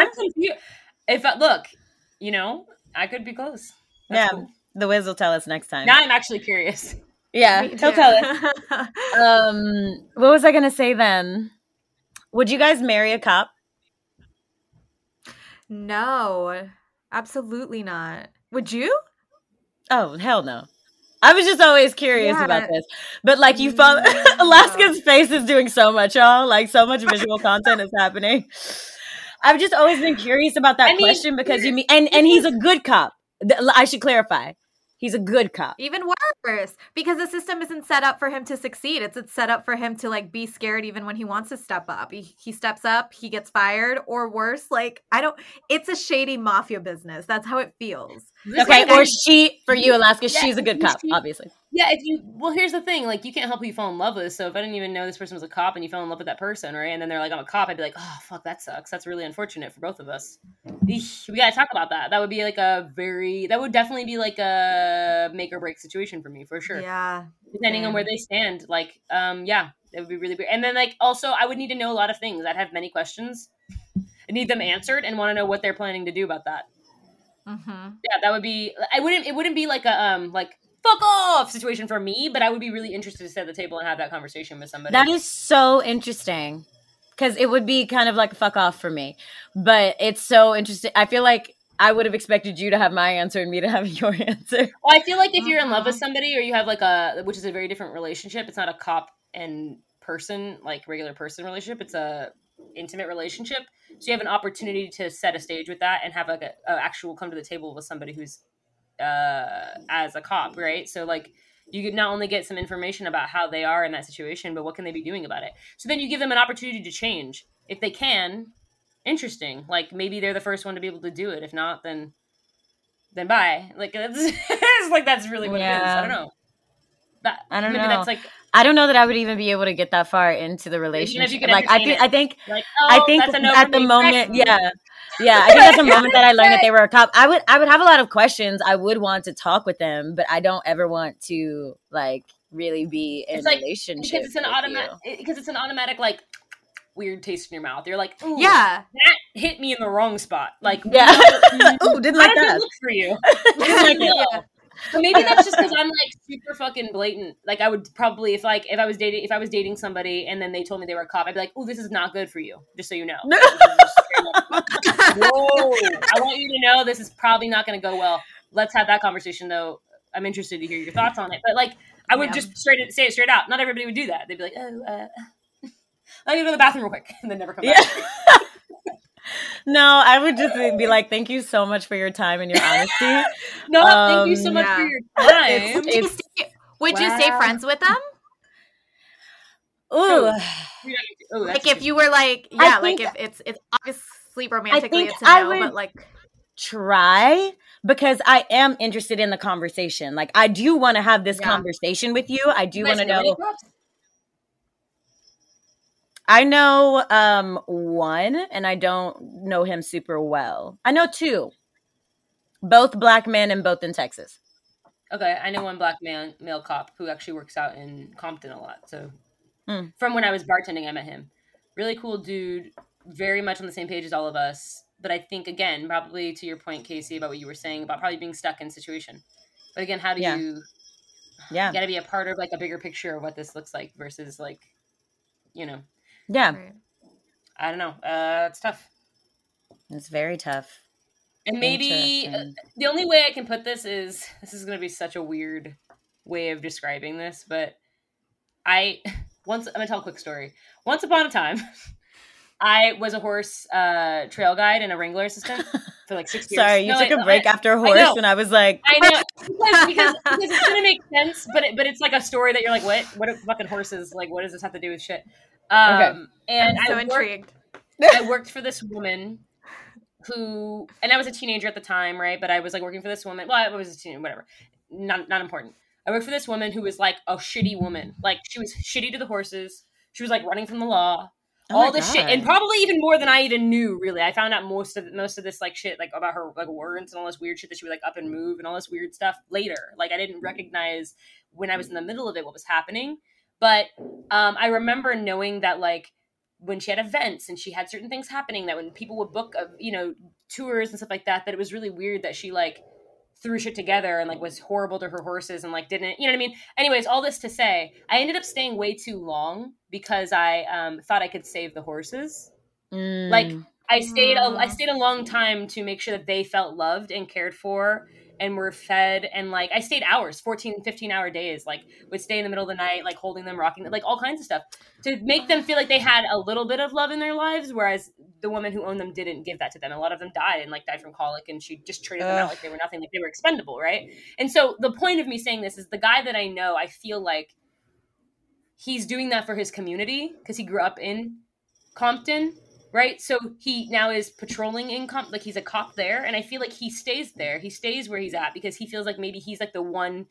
Look, you know, I could be close. Yeah, That's cool. the Wiz will tell us next time. Now I'm actually curious. Yeah, Me he'll too. tell us. What was I gonna say then? Would you guys marry a cop? No, absolutely not. Would you? Oh, hell no. I was just always curious Yeah. about this. But like you follow No. Alaska's face is doing so much, y'all. Like so much visual content is happening. I've just always been curious about that I mean, question because you mean and he's a good cop. I should clarify. He's a good cop. Even worse, because the system isn't set up for him to succeed. It's set up for him to like be scared even when he wants to step up. He steps up, he gets fired, or worse. Like it's a shady mafia business. That's how it feels. Okay, or she for you, Alaska, Yeah, she's a good cop, she- obviously. Yeah, here's the thing, like you can't help who you fall in love with. So if I didn't even know this person was a cop and you fell in love with that person, right? And then they're like, I'm a cop, I'd be like, oh fuck, that sucks. That's really unfortunate for both of us. Eesh, we gotta talk about that. That would be like that would definitely be like a make or break situation for me, for sure. Yeah. Depending on where they stand. Like, yeah, it would be really weird. And then like also I would need to know a lot of things. I'd have many questions. I need them answered and want to know what they're planning to do about that. Mm-hmm. Yeah, that would be. It wouldn't be like a like fuck off situation for me, but I would be really interested to sit at the table and have that conversation with somebody. That is so interesting because it would be kind of like a fuck off for me, but it's so interesting. I feel like I would have expected you to have my answer and me to have your answer. Well, I feel like if you're in love with somebody or you have like which is a very different relationship. It's not a cop and person, like regular person relationship. It's a intimate relationship. So you have an opportunity to set a stage with that and have like a actual come to the table with somebody who's as a cop, right? So like you could not only get some information about how they are in that situation, but what can they be doing about it? So then you give them an opportunity to change. If they can, interesting. Like maybe they're the first one to be able to do it. If not, then bye. Like it's like that's really what it is. I don't know. I don't maybe know. That's like I don't know that I would even be able to get that far into the relationship. you could Like entertain I think like I think that's a no at for the me. moment, Exactly. yeah, I think at the moment that I learned that they were a cop, I would have a lot of questions. I would want to talk with them, but I don't ever want to like really be in It's like- a relationship because it's an automatic like weird taste in your mouth. You're like, ooh, Yeah. hit me in the wrong spot. Like, Yeah. Ooh, didn't how like does that. it look for you? Didn't like it. Yeah. So maybe that's just because I'm like super fucking blatant. Like I would probably if I was dating somebody and then they told me they were a cop, I'd be like, oh, this is not good for you. Just so you know. No. Whoa! I want you to know this is probably not going to go well. Let's have that conversation though. I'm interested to hear your thoughts on it. But like, I would just say it straight out. Not everybody would do that. They'd be like, oh, I need to go to the bathroom real quick, and then never come back. Yeah. No, I would just be like, thank you so much for your time and your honesty. No, thank you so much for your time. Would you stay friends with them? Ooh. Like if you were like, yeah, like if it's obviously romantically it's a no, but like try, because I am interested in the conversation. Like I do want to have this conversation with you. I do want to know. I know one, and I don't know him super well. I know two. Both black men and both in Texas. Okay, I know one black male cop who actually works out in Compton a lot. So from when I was bartending, I met him. Really cool dude, very much on the same page as all of us. But I think, again, probably to your point, Casey, about what you were saying about probably being stuck in a situation. But again, how do you... Yeah. You got to be a part of like a bigger picture of what this looks like versus like, you know... Yeah. I don't know. It's tough. It's very tough. And maybe the only way I can put this is going to be such a weird way of describing this, but I'm going to tell a quick story. Once upon a time, I was a horse trail guide and a wrangler assistant for like 6 years. Sorry, you took a break after a horse, and I was like... I know. because it's going to make sense, but it's like a story that you're like, what are fucking horses? Like, what does this have to do with shit? And I'm so intrigued. I worked for this woman who, and I was a teenager at the time, right? But I was like working for this woman. Well, I was a teenager, whatever. Not important. I worked for this woman who was like a shitty woman. Like she was shitty to the horses. She was like running from the law. All this shit, and probably even more than I even knew. Really, I found out most of this like shit, like about her like warrants and all this weird shit that she would like up and move and all this weird stuff later. Like I didn't recognize when I was in the middle of it what was happening. But I remember knowing that, like, when she had events and she had certain things happening, that when people would book, tours and stuff like that, that it was really weird that she, like, threw shit together and, like, was horrible to her horses and, like, didn't, you know what I mean? Anyways, all this to say, I ended up staying way too long because I thought I could save the horses. Like, I stayed a long time to make sure that they felt loved and cared for and were fed, and like I stayed hours, 14, 15-hour days, like would stay in the middle of the night, like holding them, rocking them, like all kinds of stuff to make them feel like they had a little bit of love in their lives, whereas the woman who owned them didn't give that to them. A lot of them died from colic, and she just treated them out like they were nothing, like they were expendable, right? And so the point of me saying this is the guy that I know, I feel like he's doing that for his community because he grew up in Compton. Right, so he now is patrolling in like he's a cop there, and I feel like he stays there. He stays where he's at because he feels like maybe he's like the one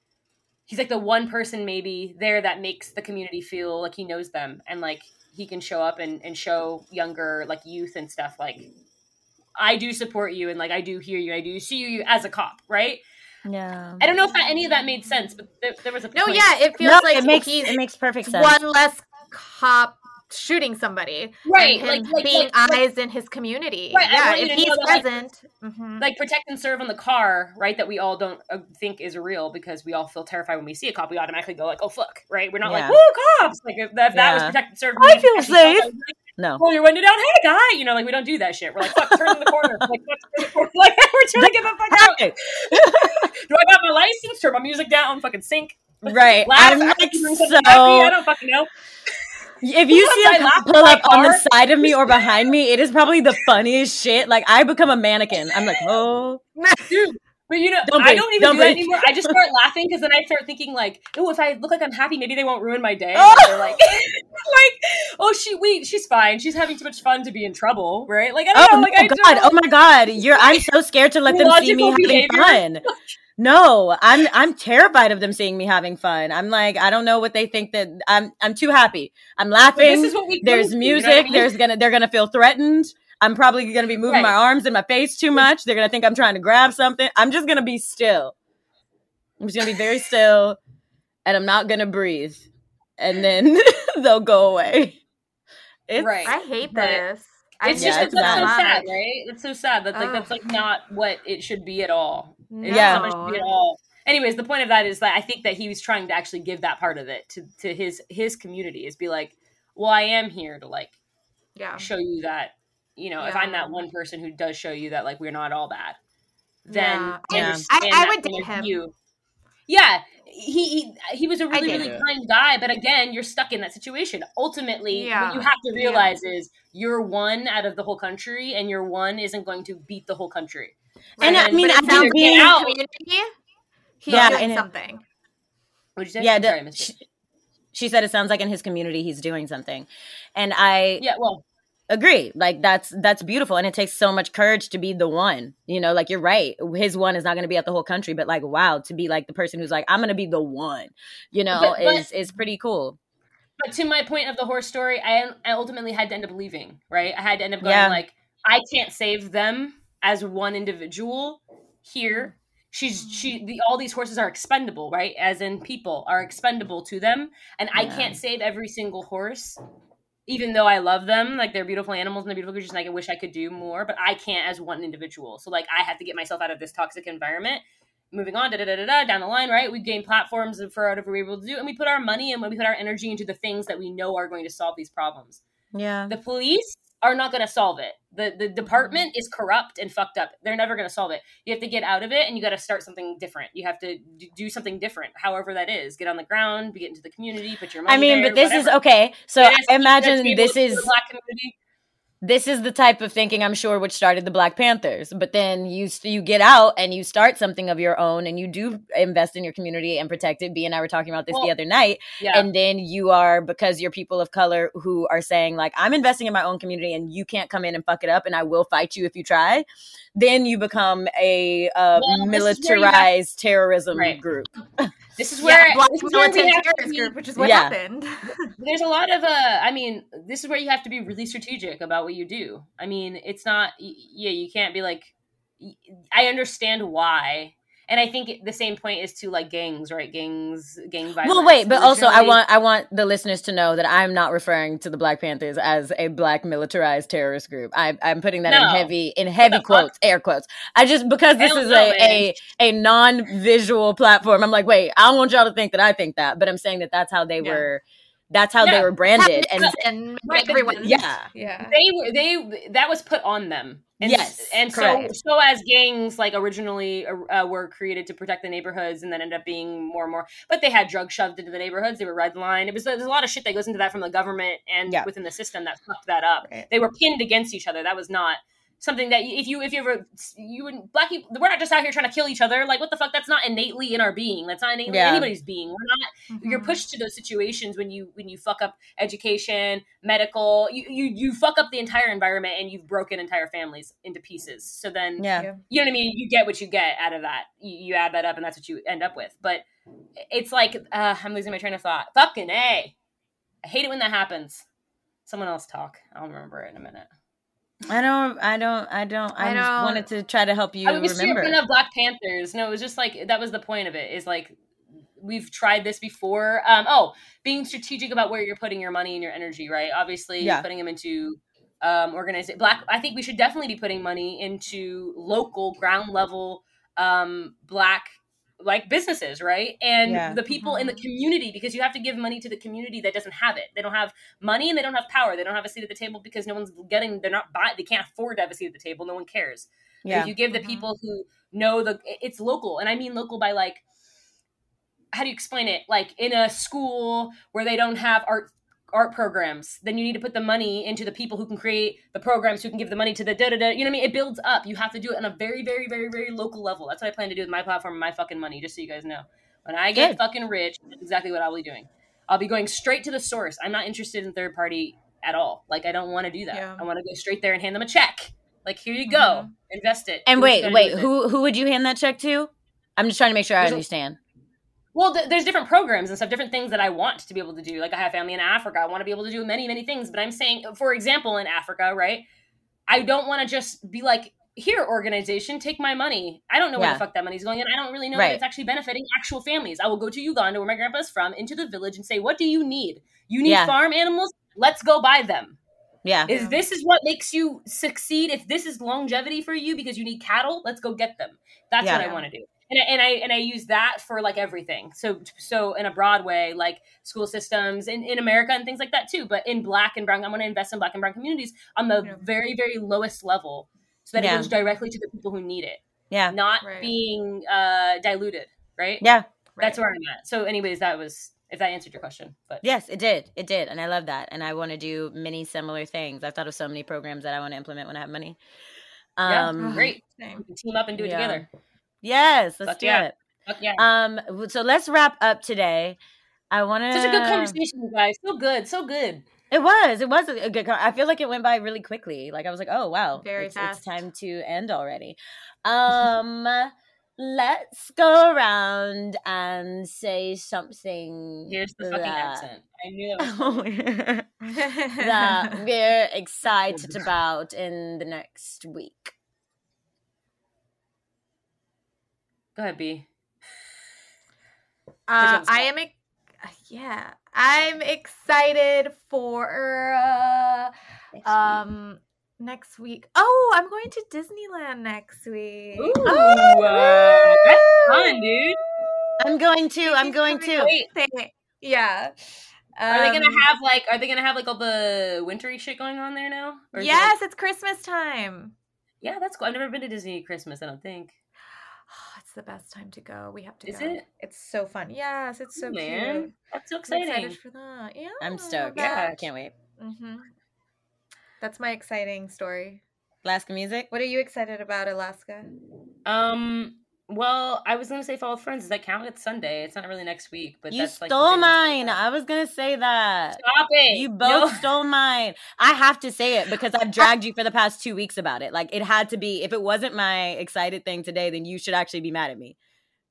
person maybe there that makes the community feel like he knows them, and like he can show up and show younger like youth and stuff like, I do support you, and like I do hear you, I do see you as a cop, right? Yeah. I don't know if any of that made sense, but there was a point. No, yeah, it feels like it makes perfect sense. One less cop shooting somebody, right? And him being eyes in his community, right? Yeah, if he's present, like protect and serve on the car, right? That we all don't think is real because we all feel terrified when we see a cop. We automatically go like, "Oh fuck!" Right? We're not like, "Woo, cops!" Like if that was protect and serve, I feel safe. Like, no. Well, you're winded down. Hey, guy. You know, like we don't do that shit. We're like, "Fuck, turn in the corner." Like, like we're trying to get the fuck out. Do I got my license? Turn my music down. Fucking sync. Right. I'm like so. I don't fucking know. If you see a cop pull up on the side of me or behind me, it is probably the funniest shit. Like, I become a mannequin. I'm like, oh. Dude, but you know, I don't even do that anymore. I just start laughing because then I start thinking like, oh, if I look like I'm happy, maybe they won't ruin my day. They're like, oh, she's fine. She's having too much fun to be in trouble, right? Like, I don't know. Oh my God. I'm so scared to let them see me having fun. No, I'm terrified of them seeing me having fun. I'm like, I don't know what they think that I'm too happy. I'm laughing. This is what we There's music. You know what I mean? They're gonna feel threatened. I'm probably gonna be moving my arms in my face too much. They're gonna think I'm trying to grab something. I'm just gonna be still. I'm just gonna be very still, and I'm not gonna breathe. And then they'll go away. I hate this. It's Yeah, just it's that's so bad. sad, right? It's so sad. That's like Ugh. that's like not what it should be at all. It's Yeah. not what it should be at all. Anyways, the point of that is that I think that he was trying to actually give that part of it to his community, is be like, well, I am here to like Yeah. show you that, you know, if I'm that one person who does show you that like we're not all bad, then Yeah. I Yeah. understand I that would point date of him. view. Yeah, he was a really did. really kind guy, but again, you're stuck in that situation. Ultimately, Yeah. what you have to realize is you're one out of the whole country, and your one isn't going to beat the whole country. And I mean, But I it sounds think like in his out. community, he's Yeah, doing and- something. What'd you say? Yeah, Sorry, I missed it. she said it sounds like in his community he's doing something, and I Yeah, well, agree. Like that's beautiful, and it takes so much courage to be the one. You know, like you're right. His one is not going to be at the whole country, but like wow, to be like the person who's like I'm going to be the one. You know, But- is pretty cool. but to my point of the horse story, I ultimately had to end up leaving, right? I had to end up going Yeah. like, I can't save them as one individual here. All these horses are expendable, right? As in people are expendable to them. And I Yeah. can't save every single horse, even though I love them. Like they're beautiful animals and they're beautiful creatures and I wish I could do more, but I can't as one individual. So like I had to get myself out of this toxic environment. Moving on, down the line, right? We gain platforms for whatever we're able to do, and we put our money and we put our energy into the things that we know are going to solve these problems. Yeah. The police are not going to solve it. The department is corrupt and fucked up. They're never going to solve it. You have to get out of it, and you got to start something different. You have to do something different, however that is. Get on the ground, get into the community, put your money. I mean, there, but this whatever. is okay. So It is- I imagine to be able this to is the Black community. this is the type of thinking I'm sure which started the Black Panthers. But then you get out and you start something of your own, and you do invest in your community and protect it. B and I were talking about this the other night. Yeah. And then you are, because you're people of color who are saying like, I'm investing in my own community and you can't come in and fuck it up and I will fight you if you try. Then you become a this is where you have- militarized terrorism Right. group. This is where, Black this is where we militant have to terrorist be- group, which is what Yeah. happened. There's a lot of I mean, this is where you have to be really strategic about what you do. I mean, it's not you can't be like, I understand why. And I think the same point is to like gangs, right? Gang violence. Well, wait, but also Originally- I want the listeners to know that I'm not referring to the Black Panthers as a Black militarized terrorist group. I'm putting that No. in heavy fuck? quotes, air quotes. I just, because this Hell is no, a non-visual platform. I'm like, wait, I don't want y'all to think that I think that, but I'm saying that that's how they Yeah. were. That's how they Yeah. were branded, and And Right, but everyone. yeah. Yeah. they that was put on them. And, Yes, and correct. so as gangs like originally were created to protect the neighborhoods, and then ended up being more and more. But they had drugs shoved into the neighborhoods. They were redlined. There's a lot of shit that goes into that from the government and Yeah. within the system that fucked that up. Right. They were pinned against each other. That was not something that if you ever Black people, we're not just out here trying to kill each other. Like what the fuck? That's not innately in our being. That's not innately Yeah. anybody's being. We're not. You're Mhm. pushed to those situations when you fuck up education, medical, you fuck up the entire environment, and you've broken entire families into pieces. So then Yeah. you know what I mean, you get what you get out of that. You add that up, and that's what you end up with. But it's like I'm losing my train of thought. Fucking A. I hate it when that happens. Someone else talk. I'll remember it in a minute. I don't. I just wanted to try to help you I was remember. speaking of Black Panthers. No, it was just like that was the point of it. Is like we've tried this before. Being strategic about where you're putting your money and your energy, right? Obviously, Yeah. putting them into organization. I think we should definitely be putting money into local ground level Black like businesses, right? And Yeah. the people in the community, because you have to give money to the community that doesn't have it. They don't have money and they don't have power. They don't have a seat at the table because no one's they can't afford to have a seat at the table. No one cares. But Yeah. if you give the people who know it's local, and I mean local by like, how do you explain it? Like in a school where they don't have art programs, then you need to put the money into the people who can create the programs, who can give the money to the you know what I mean? It builds up. You have to do it on a very, very, very, very local level. That's what I plan to do with my platform and my fucking money, just so you guys know. When I get Good. fucking rich, that's exactly what I'll be doing. I'll be going straight to the source. I'm not interested in third party at all. Like, I don't want to do that. Yeah. I want to go straight there and hand them a check. Like, here you go. Invest it. And Do what you gotta do wait, with it. who would you hand that check to? I'm just trying to make sure I There's a- understand. Well, there's different programs and stuff, different things that I want to be able to do. Like I have family in Africa. I want to be able to do many, many things. But I'm saying, for example, in Africa, right? I don't want to just be like, here, organization, take my money. I don't know where Yeah. the fuck that money's going. And I don't really know Right. that it's actually benefiting actual families. I will go to Uganda, where my grandpa's from, into the village and say, what do you need? You need Yeah. farm animals? Let's go buy them. Yeah. This is what makes you succeed. If this is longevity for you because you need cattle, let's go get them. That's Yeah. what I want to do. And I use that for like everything. So in a broad way, like school systems in America and things like that too. But in Black and Brown, I'm going to invest in Black and Brown communities on the very, very lowest level, so that it goes directly to the people who need it. Yeah. Not being diluted. Right. Yeah. That's where I'm at. So, anyways, that was, if that answered your question. But yes, it did. It did, and I love that. And I want to do many similar things. I've thought of so many programs that I want to implement when I have money. Great. We can team up and do it together. Yes, let's do it. Fuck yeah. So let's wrap up today. I want to. Such a good conversation, you guys. So good. It was a good. I feel like it went by really quickly. Like I was like, oh wow, Very fast. It's time to end already. Let's go around and say something. Here's the fucking accent. I knew that was that we're excited about in the next week. Go ahead, B. I'm excited for next week. Oh, I'm going to Disneyland next week. Ooh, that's fun, dude. I'm going to. Wait. Yeah. Are they gonna have like all the wintry shit going on there now? Or yes, it's Christmas time. Yeah, that's cool. I've never been to Disney Christmas, I don't think. It's the best time to go. We have to go. Is it? It's so fun. Yes, it's so Man, cute. that's so exciting. I'm excited for that. Yeah. I'm stoked. Yeah. I can't wait. Mm-hmm. That's my exciting story. Alaska music? What are you excited about, Alaska? Well, I was gonna say Fall with Friends. Does that count? It's Sunday. It's not really next week, but You that's stole like mine. I was gonna say that. Stop it. You both stole mine. I have to say it because I've dragged you for the past 2 weeks about it. Like it had to be. If it wasn't my excited thing today, then you should actually be mad at me.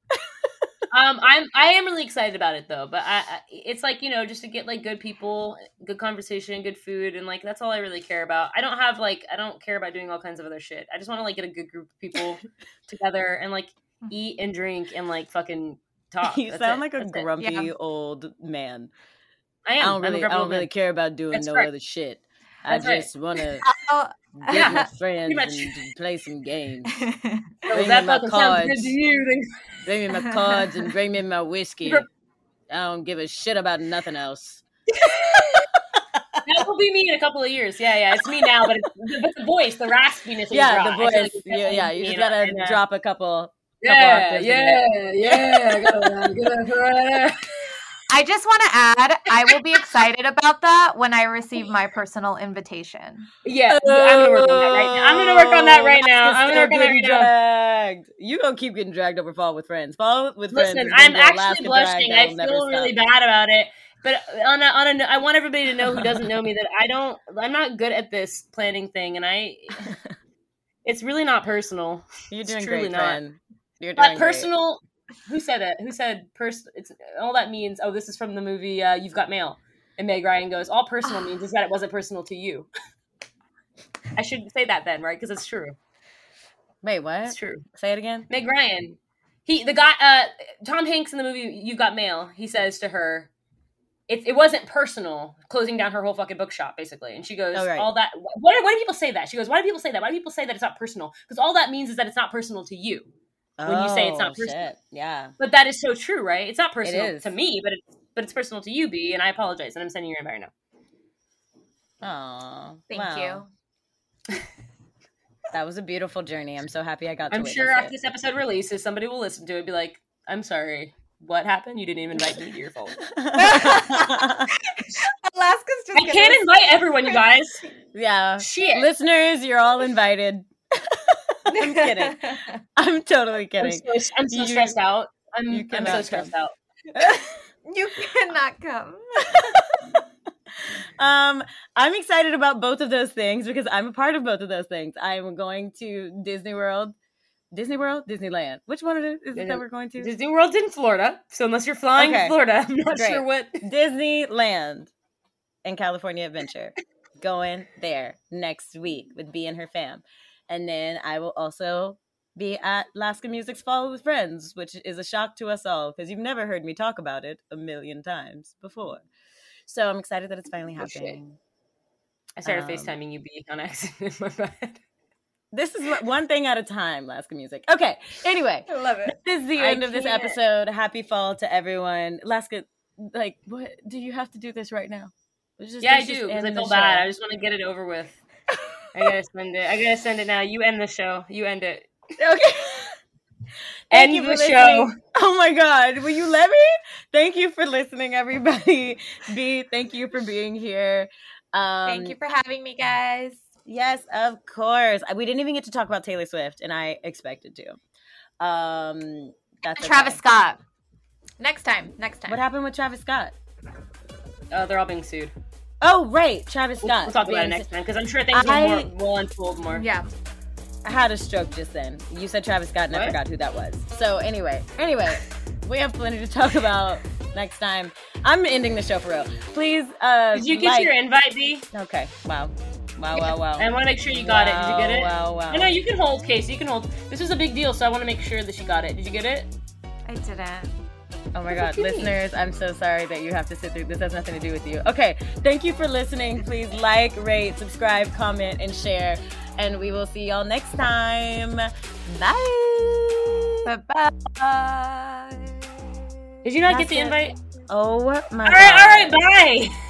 I am really excited about it though, but it's like, you know, just to get like good people, good conversation, good food, and like that's all I really care about. I don't care about doing all kinds of other shit. I just want to like get a good group of people together and like eat and drink and like fucking talk. You That's sound it. like a That's it. grumpy old man. I am. I don't really care about doing That's no right. other shit. That's I right. just want to Oh, get with friends Pretty and play some games. So Bring that me my fucking sounds good cards. to you. Then Bring me my cards and bring me my whiskey. I don't give a shit about nothing else. that will be me in a couple of years. Yeah, it's me now, but the voice, the raspiness. Yeah, that the you brought, I feel voice. like it's You definitely just me, gotta and, drop a couple. Yeah. I just want to add, I will be excited about that when I receive my personal invitation. Yeah, I'm gonna work on that right now. I'm gonna work on that right now. I'm gonna work on that right now. Dragged. You gonna keep getting dragged over Fall with Friends. Fall with Friends. Listen, is gonna I'm be Alaska actually blushing. drag I that'll never feel really stop. bad about it. But I want everybody to know who doesn't know me that I'm not good at this planning thing, and it's really not personal. You're It's doing truly great, not. friend. You're doing But great. personal. Who said it? Who said it's all that means? Oh, this is from the movie You've Got Mail. And Meg Ryan goes, all personal means is that it wasn't personal to you. I should say that then, right? Because it's true. Wait, what? It's true. Say it again. Meg Ryan. Tom Hanks in the movie You've Got Mail, he says to her, it wasn't personal, closing down her whole fucking bookshop, basically. And she goes, Oh, right. all that, why do people say that? She goes, why do people say that? Why do people say that it's not personal? Because all that means is that it's not personal to you. When you say it's not personal. Shit. Yeah. But that is so true, right? It's not personal is. to me, but it's personal to you, B, and I apologize, and I'm sending you an invite now. Aw. Thank you. That was a beautiful journey. I'm so happy I got to I'm witness sure after it. this episode releases, somebody will listen to it and be like, I'm sorry, what happened? You didn't even invite me to your phone. Alaska's just I can't invite everyone, you guys. Yeah. Shit. Listeners, you're all invited. I'm kidding. I'm totally kidding. I'm so You- stressed out. I'm so cannot stressed come. out. You cannot come. I'm excited about both of those things because I'm a part of both of those things. I'm going to Disneyland. Which one is it that we're going to? Disney World's in Florida, so unless you're flying Okay. to Florida, I'm not Great. sure what. Disneyland and California Adventure. Going there next week with B and her fam. And then I will also be at Alaska Music's Fall with Friends, which is a shock to us all because you've never heard me talk about it a million times before. So I'm excited that it's finally Oh, shit. happening. I started FaceTiming you, B, on accident. My bad. This is one thing at a time, Laska Music. Okay, anyway. I love it. This is the end of this episode. Happy fall to everyone. Laska, like, what? Do you have to do this right now? I do, because I feel bad. I just want to get it over with. I gotta send it now. You end the show. You end it. Okay. Thank you for listening. Show. Oh my God. Will you let me? Thank you for listening, everybody. B, thank you for being here. Thank you for having me, guys. Yes, of course. We didn't even get to talk about Taylor Swift, and I expected to. That's Travis Scott. Next time. What happened with Travis Scott? They're all being sued. Oh, right. Travis Scott. We'll talk about it next time, because I'm sure things will unfold more. Yeah. I had a stroke just then. You said Travis Scott, and I forgot who that was. So anyway, we have plenty to talk about next time. I'm ending the show for real. Please, did you get your invite, B? Okay. Wow. I want to make sure you got it. Did you get it? Wow. No, you can hold, Casey. You can hold. This was a big deal, so I want to make sure that she got it. Did you get it? I didn't. Oh my God, listeners, I'm so sorry that you have to sit through this. Has nothing to do with you. Okay, thank you for listening. Please like, rate, subscribe, comment, and share. And we will see y'all next time. Bye. Bye-bye. Did you not get the invite? Oh my God. All right, bye.